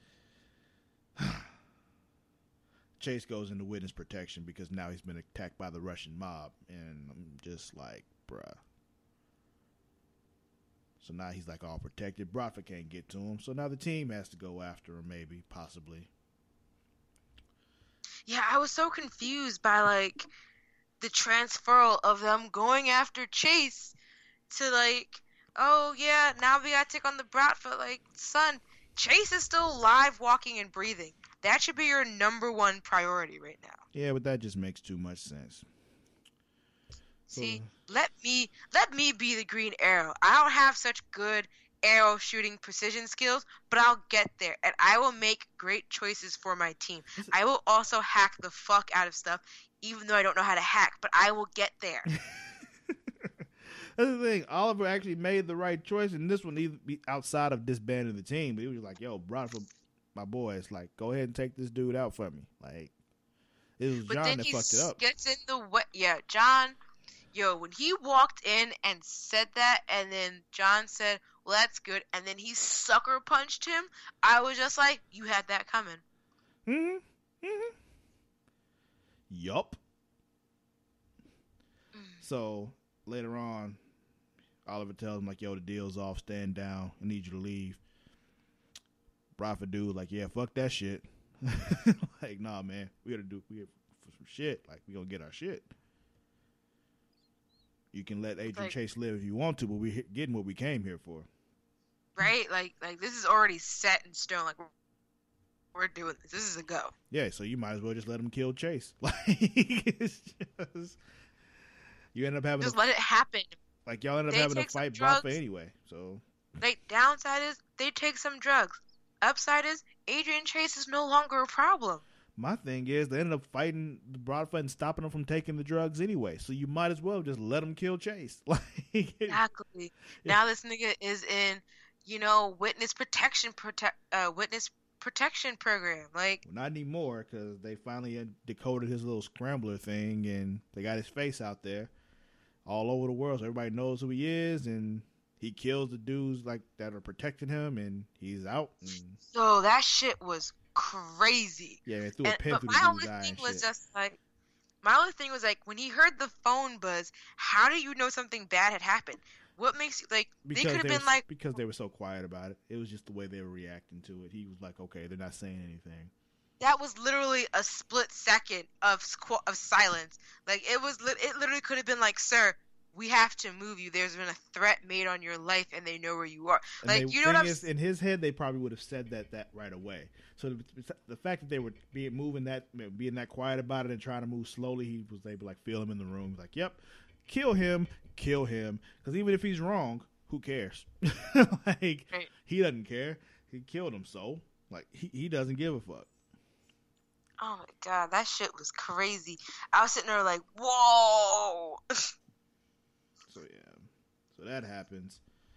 Speaker 1: Chase goes into witness protection because now he's been attacked by the Russian mob. And I'm just like, bruh. So now he's like all protected. Bratva can't get to him. So now the team has to go after him, maybe, possibly.
Speaker 2: Yeah, I was so confused by like the transferal of them going after Chase to like, oh yeah, now we gotta take on the brat for like, son, Chase is still alive, walking and breathing. That should be your number one priority right now.
Speaker 1: Yeah, but that just makes too much sense. So,
Speaker 2: See, let me be the Green Arrow. I don't have such good arrow shooting precision skills, but I'll get there and I will make great choices for my team. I will also hack the fuck out of stuff, even though I don't know how to hack, but I will get there.
Speaker 1: that's the thing. Oliver actually made the right choice, and this one either be outside of disbanding the team, but he was like, "Yo, brought for my boys. Like, go ahead and take this dude out for me." Like, it was
Speaker 2: But
Speaker 1: John
Speaker 2: then
Speaker 1: that
Speaker 2: he
Speaker 1: fucked it up.
Speaker 2: gets in the way. Yeah, John. Yo, when he walked in and said that, and then John said, "Well, that's good," and then he sucker punched him, I was just like, "You had that coming."
Speaker 1: Mm-hmm. Mm-hmm. Yup. So later on, Oliver tells him like, "Yo, the deal's off. Stand down. I need you to leave." Bradford dude like, "Yeah, fuck that shit." Like, nah, man, we here for some shit. Like, we gonna get our shit. You can let Adrian
Speaker 2: Like,
Speaker 1: Chase live if you want to, but we getting what we came here for.
Speaker 2: right? Like this is already set in stone. Like we're doing this. This is a go.
Speaker 1: Yeah, so you might as well just let him kill Chase. Like, it's just you end up having
Speaker 2: Just let it happen.
Speaker 1: like y'all end up
Speaker 2: They
Speaker 1: having to
Speaker 2: take some
Speaker 1: fight
Speaker 2: drugs.
Speaker 1: Bradford anyway. So
Speaker 2: Like downside is they take some drugs. Upside is Adrian Chase is no longer a problem.
Speaker 1: my thing is they ended up fighting Bradford and stopping him from taking the drugs anyway. So you might as well just let him kill Chase. Like,
Speaker 2: Exactly. Now this nigga is in, witness protection program. Like,
Speaker 1: not anymore because they finally had decoded his little scrambler thing and they got his face out there all over the world, so everybody knows who he is, and he kills the dudes like that are protecting him, and he's out. And,
Speaker 2: so that shit was crazy.
Speaker 1: yeah, they threw a pin
Speaker 2: But
Speaker 1: through
Speaker 2: my
Speaker 1: the
Speaker 2: only
Speaker 1: dude's eye
Speaker 2: thing
Speaker 1: and
Speaker 2: was
Speaker 1: shit.
Speaker 2: just like, my only thing was like, when he heard the phone buzz, how do you know something bad had happened? What makes you like? They could have been like,
Speaker 1: Because they were so quiet about it. It was just the way they were reacting to it. He was like, okay, they're not saying anything.
Speaker 2: that was literally a split second of silence. Like it literally could have been like, sir, we have to move you. There's been a threat made on your life, and they know where you are.
Speaker 1: And
Speaker 2: Like, you know what I'm saying?
Speaker 1: In his head, they probably would have said that right away. So the fact that they were being that quiet about it and trying to move slowly, he was able to like feel him in the room. He's like, "Yep, kill him." Because even if he's wrong, who cares? Like,
Speaker 2: Right.
Speaker 1: he doesn't care. He killed him, so like he doesn't give a fuck.
Speaker 2: Oh my god, that shit was crazy. I was sitting there like, whoa.
Speaker 1: So yeah, so that happens.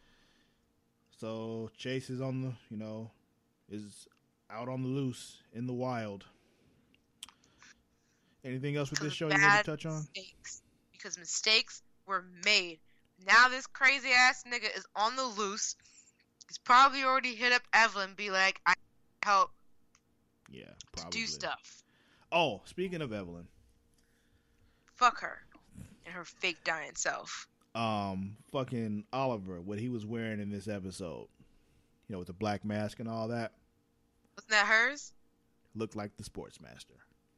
Speaker 1: So Chase is is out on the loose in the wild. Anything else with this show you want to touch on?
Speaker 2: Mistakes. Because mistakes were made. Now this crazy ass nigga is on the loose. He's probably already hit up Evelyn, be like, I help
Speaker 1: Yeah,
Speaker 2: to
Speaker 1: probably.
Speaker 2: do stuff.
Speaker 1: Oh, speaking of Evelyn,
Speaker 2: Fuck her and her fake dying self.
Speaker 1: fucking Oliver, what he was wearing in this episode, with the black mask and all that,
Speaker 2: Wasn't that hers?
Speaker 1: looked like the Sportsmaster,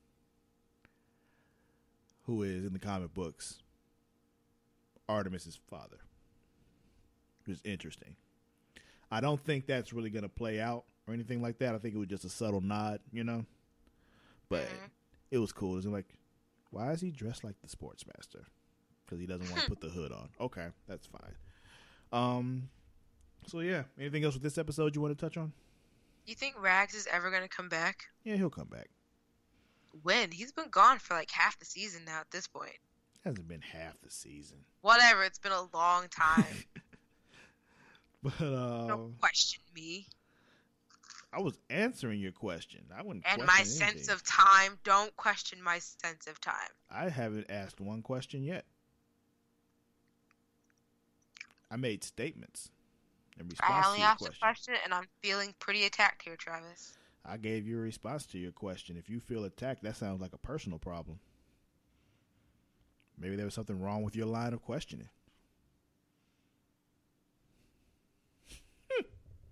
Speaker 1: who is in the comic books Artemis's father. Which is interesting. I don't think that's really going to play out or anything like that. I think it was just a subtle nod, But it was cool. It was like, why is he dressed like the Sportsmaster? Because he doesn't want to put the hood on. Okay, that's fine. So yeah, anything else with this episode you want to touch on?
Speaker 2: You think Rags is ever gonna come back?
Speaker 1: Yeah, he'll come back.
Speaker 2: When? He's been gone for like half the season now at this point.
Speaker 1: Hasn't been half the season.
Speaker 2: Whatever, it's been a long time.
Speaker 1: But
Speaker 2: Don't question me.
Speaker 1: I was answering your question. I wouldn't
Speaker 2: And
Speaker 1: question
Speaker 2: my
Speaker 1: anything.
Speaker 2: sense of time. Don't question my sense of time.
Speaker 1: I haven't asked one question yet. I made statements in response
Speaker 2: I
Speaker 1: to
Speaker 2: only
Speaker 1: your
Speaker 2: asked
Speaker 1: question.
Speaker 2: a question, and I'm feeling pretty attacked here, Travis.
Speaker 1: I gave you a response to your question. If you feel attacked, that sounds like a personal problem. Maybe there was something wrong with your line of questioning.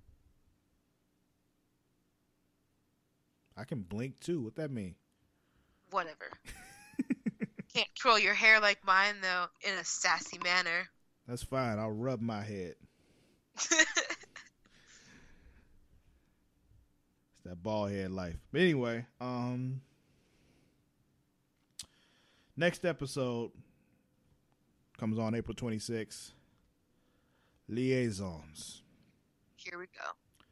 Speaker 1: I can blink too. What that mean?
Speaker 2: Whatever. Can't twirl your hair like mine, though, in a sassy manner.
Speaker 1: That's fine. I'll rub my head. It's that bald head life. But anyway, next episode comes on April 26th. Liaisons.
Speaker 2: Here we go.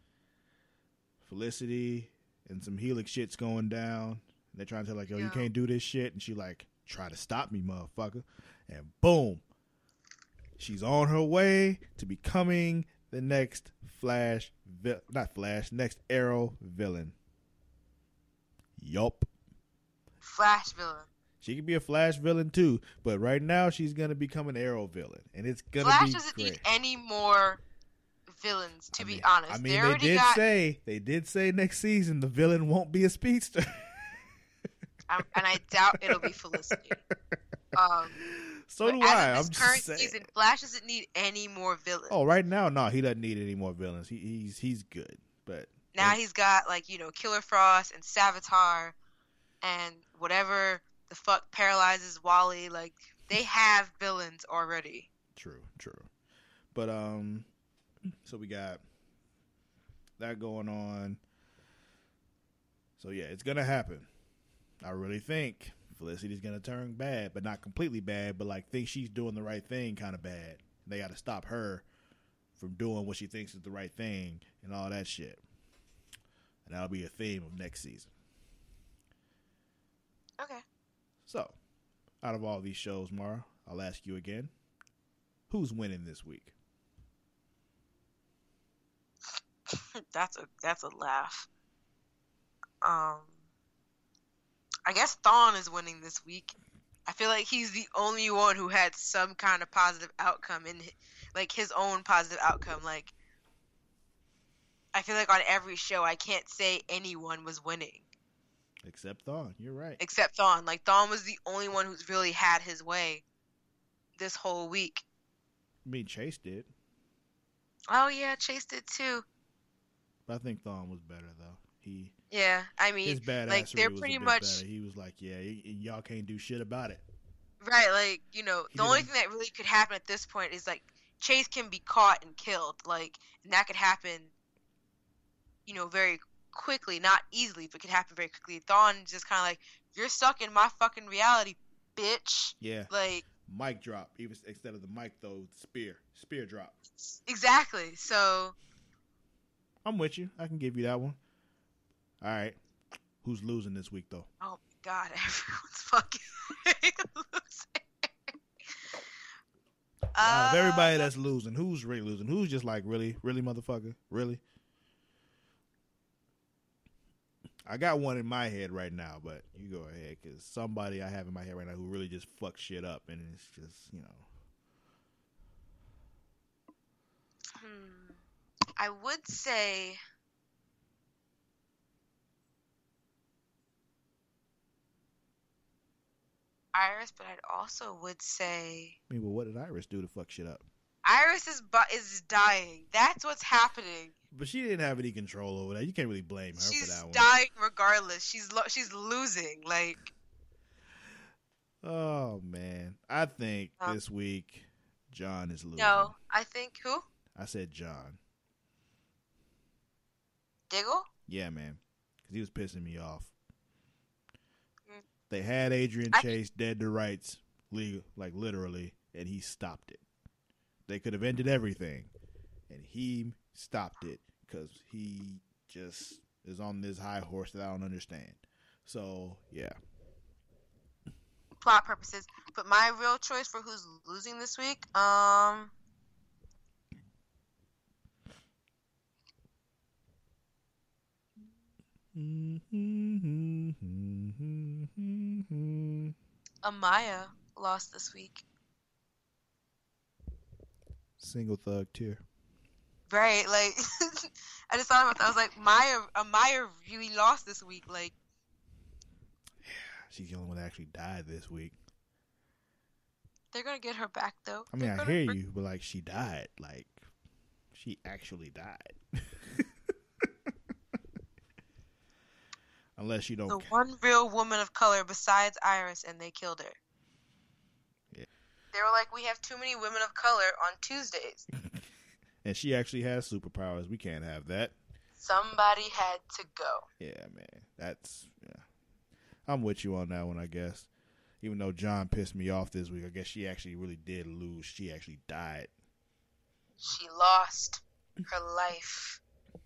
Speaker 1: Felicity and some Helix shit's going down. They're trying to tell, like, yo, you can't do this shit. And she like, try to stop me, motherfucker. And boom. She's on her way to becoming the next next Arrow villain. Yup.
Speaker 2: Flash villain.
Speaker 1: She could be a Flash villain too, but right now she's gonna become an Arrow villain, and it's gonna
Speaker 2: Flash
Speaker 1: be
Speaker 2: doesn't
Speaker 1: great.
Speaker 2: need any more villains, to be honest.
Speaker 1: I mean, they did say next season the villain won't be a speedster,
Speaker 2: and I doubt it'll be Felicity.
Speaker 1: So do
Speaker 2: as
Speaker 1: I.
Speaker 2: of
Speaker 1: I'm
Speaker 2: this
Speaker 1: just
Speaker 2: current
Speaker 1: saying.
Speaker 2: season, Flash doesn't need any more villains.
Speaker 1: Oh, right now, no, he doesn't need any more villains. He's good, but
Speaker 2: now he's got Killer Frost and Savitar, and whatever the fuck paralyzes Wally. Like, they have villains already.
Speaker 1: True. But so we got that going on. So yeah, it's gonna happen. I really think Felicity's gonna turn bad, but not completely bad, but like think she's doing the right thing kind of bad. They got to stop her from doing what she thinks is the right thing and all that shit. And that'll be a theme of next season.
Speaker 2: Okay.
Speaker 1: So, out of all these shows, Mara, I'll ask you again. Who's winning this week?
Speaker 2: That's a laugh. I guess Thawne is winning this week. I feel like he's the only one who had some kind of positive outcome in, like, his own positive outcome. Like, I feel like on every show I can't say anyone was winning.
Speaker 1: Except Thawne, you're right.
Speaker 2: Except Thawne. Like, Thawne was the only one who's really had his way this whole week.
Speaker 1: I mean, Chase did.
Speaker 2: Oh, yeah, Chase did too.
Speaker 1: But I think Thawne was better, though.
Speaker 2: Yeah, I mean,
Speaker 1: his badassery
Speaker 2: like, they're
Speaker 1: was
Speaker 2: pretty
Speaker 1: a bit
Speaker 2: much
Speaker 1: better. He was like, yeah, y'all can't do shit about it.
Speaker 2: right. Like, the only thing that really could happen at this point is, like, Chase can be caught and killed, like, and that could happen, very quickly, not easily, but could happen very quickly. Thawne's just kind of like, you're stuck in my fucking reality, bitch.
Speaker 1: Yeah.
Speaker 2: Like,
Speaker 1: mic drop, even instead of the mic though, spear drop.
Speaker 2: Exactly. So
Speaker 1: I'm with you. I can give you that one. All right. Who's losing this week though?
Speaker 2: oh my god, everyone's fucking losing.
Speaker 1: Out of everybody that's losing, who's really losing? Who's just like, really, motherfucker, really? I got one in my head right now, but you go ahead, because somebody I have in my head right now who really just fucks shit up, and it's just,
Speaker 2: I would say Iris, but I'd also would say
Speaker 1: I mean, well, what did Iris do to fuck shit up?
Speaker 2: Iris is dying. That's what's happening.
Speaker 1: But she didn't have any control over that. You can't really blame her for that one.
Speaker 2: She's dying regardless. She's losing. Like,
Speaker 1: oh man, I think this week John is losing.
Speaker 2: no, I think who?
Speaker 1: I said John.
Speaker 2: Diggle?
Speaker 1: Yeah, man, because he was pissing me off. They had Adrian Chase dead to rights, like literally, and he stopped it. They could have ended everything, and he stopped it because he just is on this high horse that I don't understand. So, yeah.
Speaker 2: Plot purposes. But my real choice for who's losing this week, Amaya lost this week.
Speaker 1: Single thug tear.
Speaker 2: Right, like, I just thought about that. I was like, Amaya really lost this week. Like,
Speaker 1: yeah, she's the only one that actually died this week.
Speaker 2: They're gonna get her back though.
Speaker 1: I mean, I hear you, but like, she died. Like, she actually died. unless you don't.
Speaker 2: The one real woman of color besides Iris, and they killed her.
Speaker 1: Yeah.
Speaker 2: They were like, we have too many women of color on Tuesdays.
Speaker 1: And she actually has superpowers. We can't have that.
Speaker 2: Somebody had to go.
Speaker 1: Yeah, man. Yeah. I'm with you on that one, I guess. Even though John pissed me off this week, I guess she actually really did lose. She actually died.
Speaker 2: She lost her life.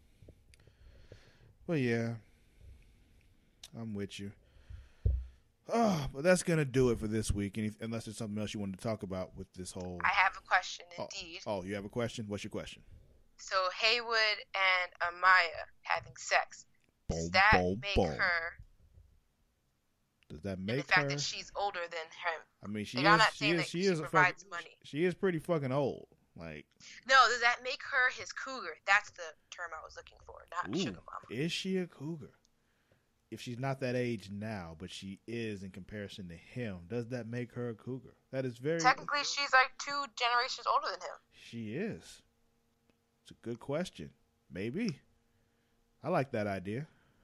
Speaker 1: But yeah, I'm with you. Oh, but that's going to do it for this week, unless there's something else you wanted to talk about with this whole...
Speaker 2: I have a question, indeed.
Speaker 1: Oh, you have a question? What's your question?
Speaker 2: So, Haywood and Amaya having sex, does that make her...
Speaker 1: Does that make her...
Speaker 2: the fact that she's older than him.
Speaker 1: I mean, she
Speaker 2: provides money.
Speaker 1: She is pretty fucking old. Like...
Speaker 2: No, does that make her his cougar? That's the term I was looking for, not sugar mama.
Speaker 1: Is she a cougar? If she's not that age now, but she is in comparison to him, does that make her a cougar? That is very...
Speaker 2: Technically, she's like 2 generations older than him.
Speaker 1: She is. It's a good question. Maybe. I like that idea.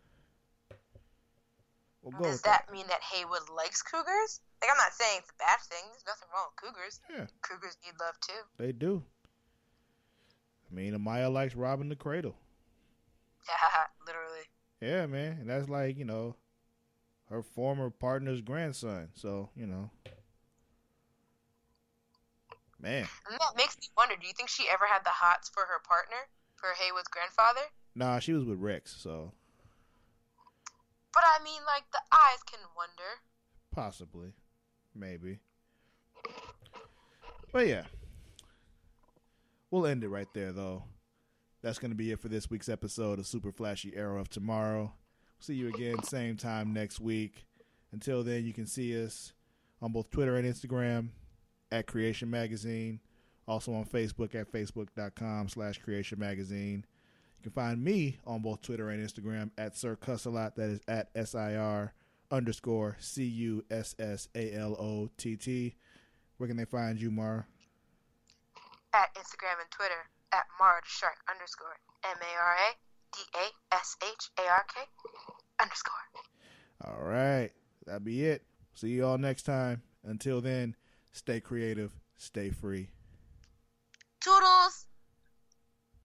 Speaker 2: Does that mean that Haywood likes cougars? Like, I'm not saying it's a bad thing. There's nothing wrong with cougars.
Speaker 1: Yeah.
Speaker 2: Cougars need love, too.
Speaker 1: They do. I mean, Amaya likes robbing the cradle.
Speaker 2: Yeah, literally.
Speaker 1: Yeah, man. And that's like, her former partner's grandson. So, Man.
Speaker 2: And that makes me wonder, do you think she ever had the hots for her partner? For Haywood's grandfather?
Speaker 1: Nah, she was with Rex, so...
Speaker 2: But I mean, like, the eyes can wonder.
Speaker 1: Possibly. Maybe. But yeah. We'll end it right there, though. That's going to be it for this week's episode of Super Flashy Arrow of Tomorrow. See you again, same time next week. Until then, you can see us on both Twitter and Instagram at Creation Magazine. Also on Facebook at facebook.com/Creation Magazine. You can find me on both Twitter and Instagram at Sir Cussalott. That is at SIR_CUSSALOTT. Where can they find you, Mara?
Speaker 2: At Instagram and Twitter at MaraDashark _MARADASHARK _.
Speaker 1: All right. That'll be it. See you all next time. Until then, stay creative, stay free.